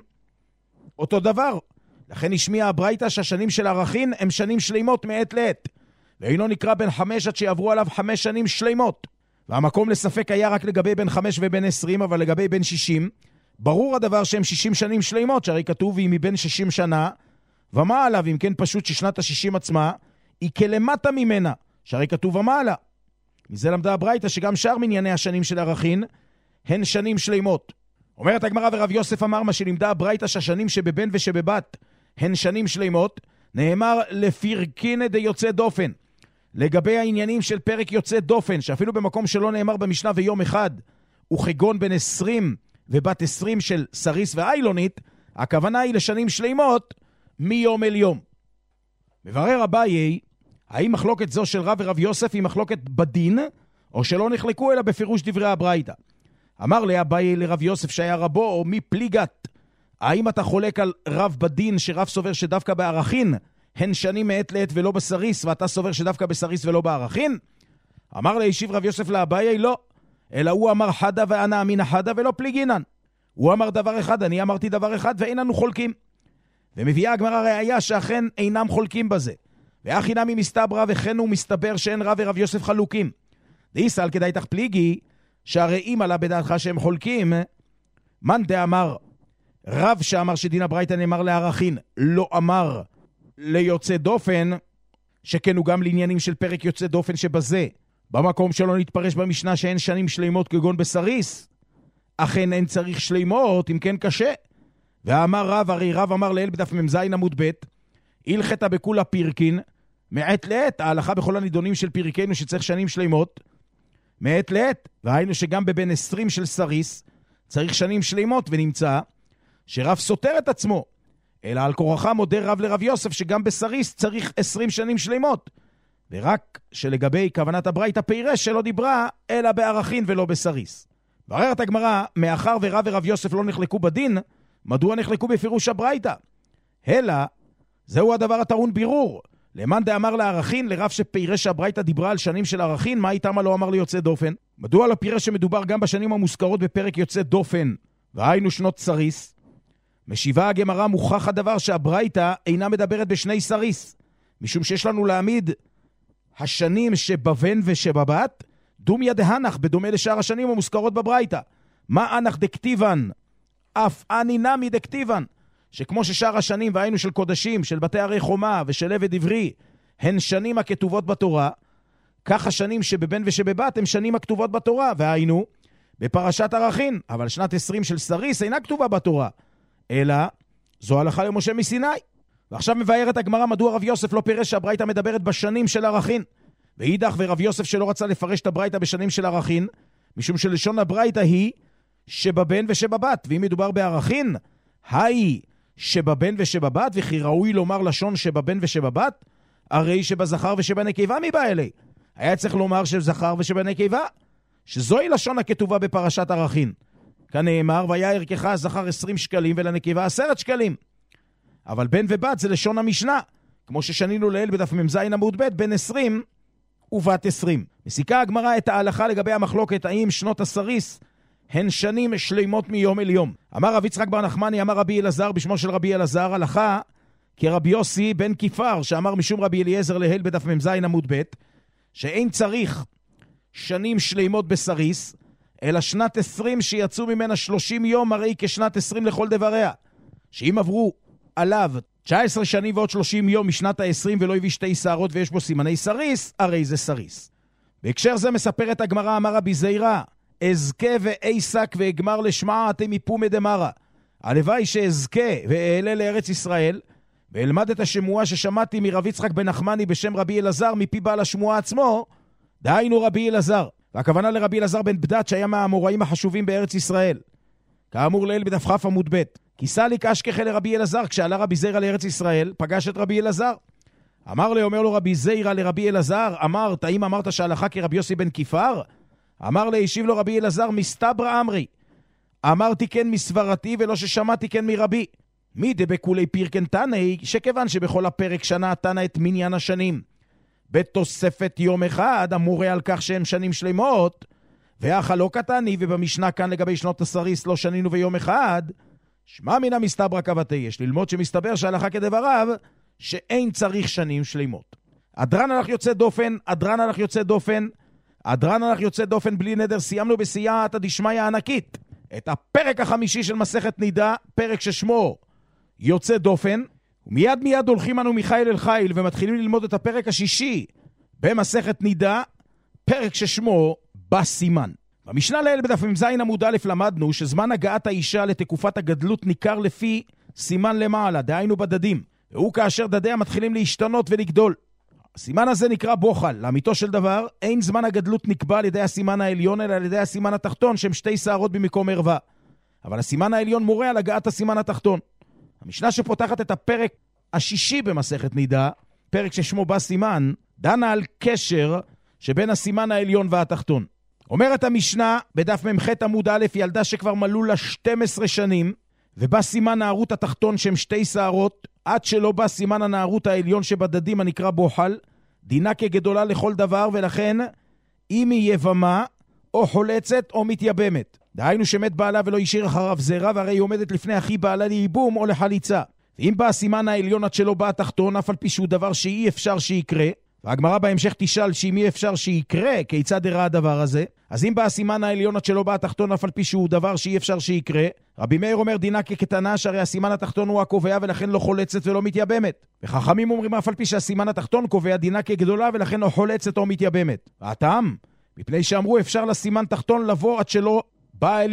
אותו דבר. לכן השמיע הברייתא שהשנים של ערכין הם שנים שלימות מעת לעת, ואינו נקרא בין 5 עד שיעברו עליו 5 שנים שלימות. והמקום לספק היה רק לגבי בין 5 ובין 20, אבל לגבי בין 60, ברור הדבר שהם 60 שנים שלימות, שהרי כתוב היא מבין 60 שנה, ומה עליו, אם כן פשוט ששנת ה-60 עצמה היא כלמטה ממנה, שהרי כתוב ומה עלה. מזה למדה הברייתא שגם שאר מנייני השנים של ערכין הן שנים שלימות. אומרת הגמרא, ורב יוסף אמר מה שלימדה הברייתא שהשנים שבבן ושבבת הן שנים שלימות, נאמר לפרקין די יוצא דופן. לגבי העניינים של פרק יוצא דופן, שאפילו במקום שלא נאמר במשנה ויום אחד, וכגון בין 20 ובת 20 של סריס ואיילונית, הכוונה היא לשנים שלימות מיום אל יום. מברר אביי, האם מחלוקת זו של רב ורב יוסף היא מחלוקת בדין, או שלא נחלקו אלא בפירוש דברי הברייתא? אמר לאביי לרב יוסף שהיה רבו, או מי פליגת, האם אתה חולק על רב בדין שרב סובר שדווקא בערכין הן שנים מעת לעת ולא בסריס, ואתה סובר שדווקא בסריס ולא בערכין? אמר להשיב רב יוסף לאביי, לא, אלא הוא אמר חדה ואנה אמינא חדה ולא פליגינן. הוא אמר דבר אחד, אני אמרתי דבר אחד, ואין לנו חולקים. ומביאה הגמרא ראיה שאכן אינם חולקים בזה. ואחי נמי מסתברא, וכן הוא מסתבר שאין רב ורב יוסף חלוקים. דיסל כדאי תח פליגי, שהרי אם עלה בדעתך שהם חולקים, מן דאמר, רב שאמר שדין הברייתא נאמר לערכין, לא אמר ליוצא דופן, שכן הוא גם לעניינים של פרק יוצא דופן שבזה, במקום שלא נתפרש במשנה שאין שנים שלימות כגון בסריס, אכן אין צריך שלימות, אם כן קשה. ואמר רב, הרי רב אמר לאל בדף ממזין עמוד ב', הלכתה בכולה פירקין, מעת לעת, ההלכה בכל הנידונים של פירקנו שצריך שנים שלימות, מעת לעת, והיינו שגם בבין 20 של סריס, צריך שנים שלימות, ונמצא שרב סותר את עצמו, אלא על כורחה מודה רב לרב יוסף שגם בסריס צריך 20 שנים שלימות, ורק שלגבי כוונת הברייתא פירש שלא דיברה, אלא בערכין ולא בסריס. בררת הגמרא, מאחר ורב ורב יוסף לא נחלקו בדין, מדוע נחלקו בפירוש הברייתא? אלא, זהו הדבר הטעון בירור. למאן דאמר לערכין, לרב שפירש שהברייתא דיברה על שנים של ערכין, מה איתם לא אמר ליוצא דופן? מדוע לא פירש שמדובר גם בשנים המוזכרות בפרק יוצא דופן, והיינו שנות סריס? משיבה הגמרא, מוכח הדבר שהברייתא אינה מדברת בשני סריס, משום שיש לנו להעמיד השנים שבבן ושבבת, דומיה דהנך, בדומה לשאר השנים המוזכרות בברייתא. מה אנך דקטיבן? אף אני נמי דקטיבן. שכמו ששאר השנים והיינו של קודשים, של בתי הרי חומה ושל עבד עברי, הן שנים הכתובות בתורה, כך השנים שבבן ושבבת הן שנים הכתובות בתורה, והיינו בפרשת ערכין, אבל שנת 20 של סריס אינה כתובה בתורה, אלא זו הלכה למשה מסיני. ועכשיו מבארת הגמרא מדוע רב יוסף לא פירש שהברייתא מדברת בשנים של ערכין, ואידך ורב יוסף שלא רצה לפרש את הברייתא בשנים של ערכין, משום שלשון הברייתא היא שבבן ושבבת, ואם מדובר בערכין, היי שבבן ושבבת, וכי ראוי לומר לשון שבבן ושבבת, הרי שבזכר ושבנקבה מבא אלי. היה צריך לומר שזכר ושבנקבה, שזוהי לשון הכתובה בפרשת ערכין. כאן נאמר, והיה ערכך הזכר 20 שקלים ולנקבה 10 שקלים. אבל בן ובת זה לשון המשנה, כמו ששנינו לאל בדף ממזין עמוד ב', בן 20 ובת 20. מסיקה הגמרא את ההלכה לגבי המחלוקת, האם שנות הסריס הן שנים שלימות מיום אל יום. אמר רב יצחק בר נחמני, אמר רבי אלעזר בשמו של רבי אלעזר, הלכה כרבי יוסי בן כיפר, שאמר משום רבי אליעזר להל בדף ממזין עמוד ב', שאין צריך שנים שלימות בסריס, אלא שנת 20 שיצאו ממנה 30 יום, הרי כשנת 20 לכל דבריה. שאם עברו עליו 19 שנים ועוד 30 יום משנת ה-20 ולא הביא שתי שערות ויש בו סימני סריס, הרי זה סריס. בהקשר זה מספרת הגמרא, אמר רבי זיירא, אזכה ואיסק ואגמר לשמע אתם מפומי דמרה. הלוואי שאזכה ואעלה לארץ ישראל, ואלמד את השמועה ששמעתי מרב יצחק בן נחמני בשם רבי אלעזר, מפי בעל השמועה עצמו, דהיינו רבי אלעזר. והכוונה לרבי אלעזר בן בדד, שהיה מהאמוראים החשובים בארץ ישראל. כאמור לאל בדף כ' עמוד ב'. כיסה לי קשכחה לרבי אלעזר, כשעלה רבי זיירא לארץ ישראל, פגש את רבי אלעזר. אמר לי, אומר לו רבי זיירא לרבי אלעזר, אמרת, האם אמרת שהלכה כרבי יוסי בן כיפר? אמר לי, השיב לו רבי אלעזר, מסתברא אמרי. אמרתי כן מסברתי ולא ששמעתי כן מרבי. מי דבקולי פירקן תנאי, שכיוון שבכל הפרק שנה תנא את מניין השנים. בתוספת יום אחד, אמורה על כך שהם שנים שלמות, ואחא לא קטני, ובמשנה כאן לגבי שנות הסריס לא שנינו ויום אחד, שמע מן המסתברא כבתי, יש ללמוד שמסתבר שהלכה כדבריו, שאין צריך שנים שלמות. אדרן הלך יוצא דופן, אדרן הלך יוצא דופן, אדרן הלך יוצא דופן בלי נדר, סיימנו בסייעתא דשמיא ענקית. את הפרק החמישי של מסכת נידה, פרק ששמו יוצא דופן, ומיד מיד הולכים אנו מחיל אל חיל, ומתחילים ללמוד את הפרק השישי במסכת נידה, פרק ששמו בסימן. במשנה לאל בדף ממזין עמוד א' למדנו שזמן הגעת האישה לתקופת הגדלות ניכר לפי סימן למעלה, דהיינו בדדים, והוא כאשר דדיה מתחילים להשתנות ולגדול. הסימן הזה נקרא בוחל. לאמיתו של דבר, אין זמן הגדלות נקבע על ידי הסימן העליון, אלא על ידי הסימן התחתון, שהם שתי שערות במקום ערווה. אבל הסימן העליון מורה על הגעת הסימן התחתון. המשנה שפותחת את הפרק השישי במסכת נידה, פרק ששמו בסימן, דנה על קשר שבין הסימן העליון והתחתון. אומרת המשנה בדף ממ"ח עמוד א', ילדה שכבר מלאו לה 12 שנים, ובא סימן נערות התחתון שהם שתי שערות, עד שלא בא סימן הנערות העליון שבדדים הנקרא בוחל, דינה כגדולה לכל דבר, ולכן אם היא יבמה או חולצת או מתייבמת. דהיינו שמת בעלה ולא ישאיר אחריו זרע, והרי היא עומדת לפני אחי בעלה לייבום או לחליצה. ואם בא הסימן העליון עד שלא בא התחתון, אף על פי שהוא דבר שאי אפשר שיקרה, והגמרא בהמשך תשאל שאם אי אפשר שיקרה, כיצד הראה הדבר הזה? אז אם בא הסימן העליון עד שלא בא התחתון, אף על פי שהוא דבר שאי אפשר שיקרה, רבי מאיר אומר דינה כקטנה, שהרי הסימן התחתון הוא הקובע ולכן לא חולצת ולא מתייבמת. וחכמים אומרים אף על פי שהסימן התחתון קובע דינה כגדולה ולכן לא חולצת או מתייבמת. הטעם, מפני שאמרו אפשר לסימן תחתון לבוא עד שלא בא העליון.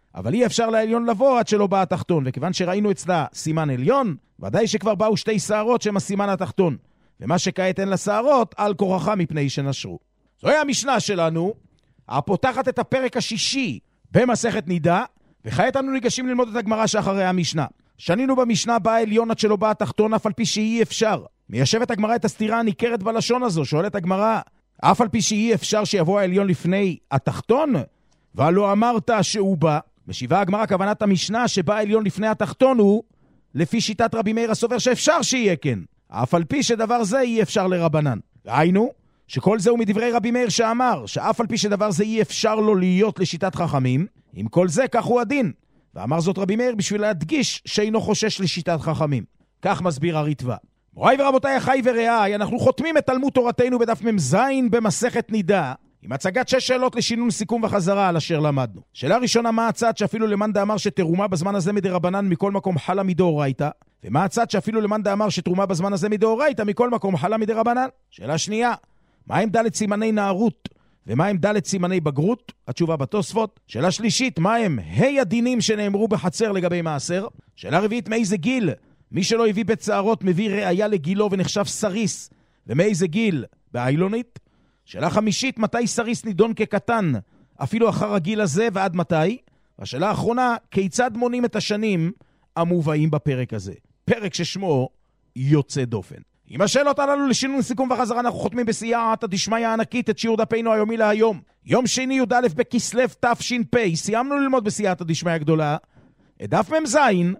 אבל אי אפשר לעליון לבוא עד שלא בא התחתון, וכיוון שראינו אצלה סימן עליון, ודאי שכבר באו שתי שערות שהם הסימן התחתון, ומה שכעת אין לה שערות, על כורחה מפני שנשרו. זוהי המשנה שלנו, הפותחת את הפרק השישי במסכת נידה, וכעת אנו ניגשים ללמוד את הגמרא שאחרי המשנה. שנינו במשנה באה עליון עד שלא בא התחתון, אף על פי שאי אפשר. מיישבת הגמרא את הסתירה הניכרת בלשון הזו, שואלת הגמרא, אף על פי שאי אפשר שיבוא העליון לפני התחתון, ולא אמרת שהוא בא. משיבה הגמרא כוונת המשנה שבא העליון לפני התחתון הוא, לפי שיטת רבי מאיר הסובר שאפשר שיהיה כן, אף על פי שדבר זה אי אפשר לרבנן. ראינו שכל זה הוא מדברי רבי מאיר שאמר, שאף על פי שדבר זה אי אפשר לו להיות לשיטת חכמים, עם כל זה כך הוא הדין. ואמר זאת רבי מאיר בשביל להדגיש שאינו חושש לשיטת חכמים. כך מסביר הריטב"א. מוריי ורבותיי, אחיי ורעיי, אנחנו חותמים את תלמוד תורתנו בדף מ"ז במסכת נידה, עם הצגת 6 שאלות לשינון סיכום וחזרה על אשר למדנו. שאלה ראשונה, מה הצד שאפילו למאן דאמר שתרומה בזמן הזה מדרבנן מכל מקום חלה מדאורייתא? ומה הצד שאפילו למאן דאמר שתרומה בזמן הזה מדאורייתא מכל מקום חלה מדרבנן? שאלה שנייה, מה הם ד' סימני נערות ומה הם ד' סימני בגרות? התשובה בתוספות. שאלה שלישית, מה הם הדינים שנאמרו בחצר לגבי מעשר? שאלה רביעית, מאיזה גיל מי שלא הביא בצערות מביא ראיה לגילו ונחשב סריס, ומאיזה גיל באיילונית? שאלה חמישית, מתי סריס נידון כקטן אפילו אחר הגיל הזה ועד מתי? והשאלה האחרונה, כיצד מונים את השנים המובאים בפרק הזה? פרק ששמו יוצא דופן. עם השאלות הללו לשינון סיכום וחזרה אנחנו חותמים בסייעתא דשמיא הענקית את שיעור דפנו היומי להיום. יום שני י"א בכסלו תש"פ. סיימנו ללמוד בסייעתא דשמיא הגדולה את דף מ"ז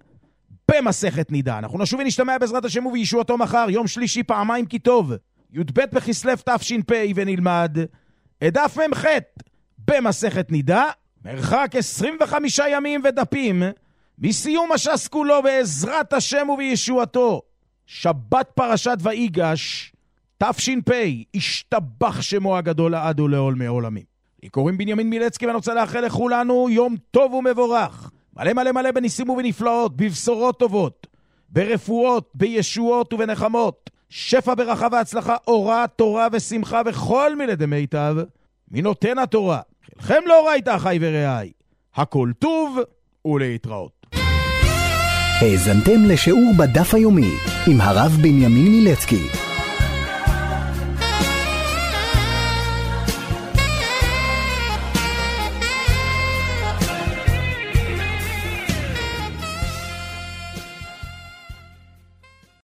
במסכת נידה. אנחנו נשוב ונשתמע בעזרת השם ובישועתו מחר, יום שלישי פעמיים כי טוב, י"ב בכסלו תש"פ, ונלמד את דף מ"ח במסכת נידה, מרחק 25 ימים ודפים מסיום הש"ס כולו בעזרת השם ובישועתו. שבת פרשת ויגש תש"פ, השתבח שמו הגדול לעד ולעולמי עולמים. לי קוראים בנימין מילצקי ואני רוצה לאחל לכולנו יום טוב ומבורך, מלא מלא מלא בניסים ובנפלאות, בבשורות טובות, ברפואות, בישועות ובנחמות, שפע ברכה והצלחה, אורה, תורה ושמחה וכל מיני דמיטב מנותן התורה. חלכם לאורייתא אחיי ורעיי, הכל טוב ולהתראות. האזנתם לשיעור בדף היומי עם הרב בנימין מילצקי.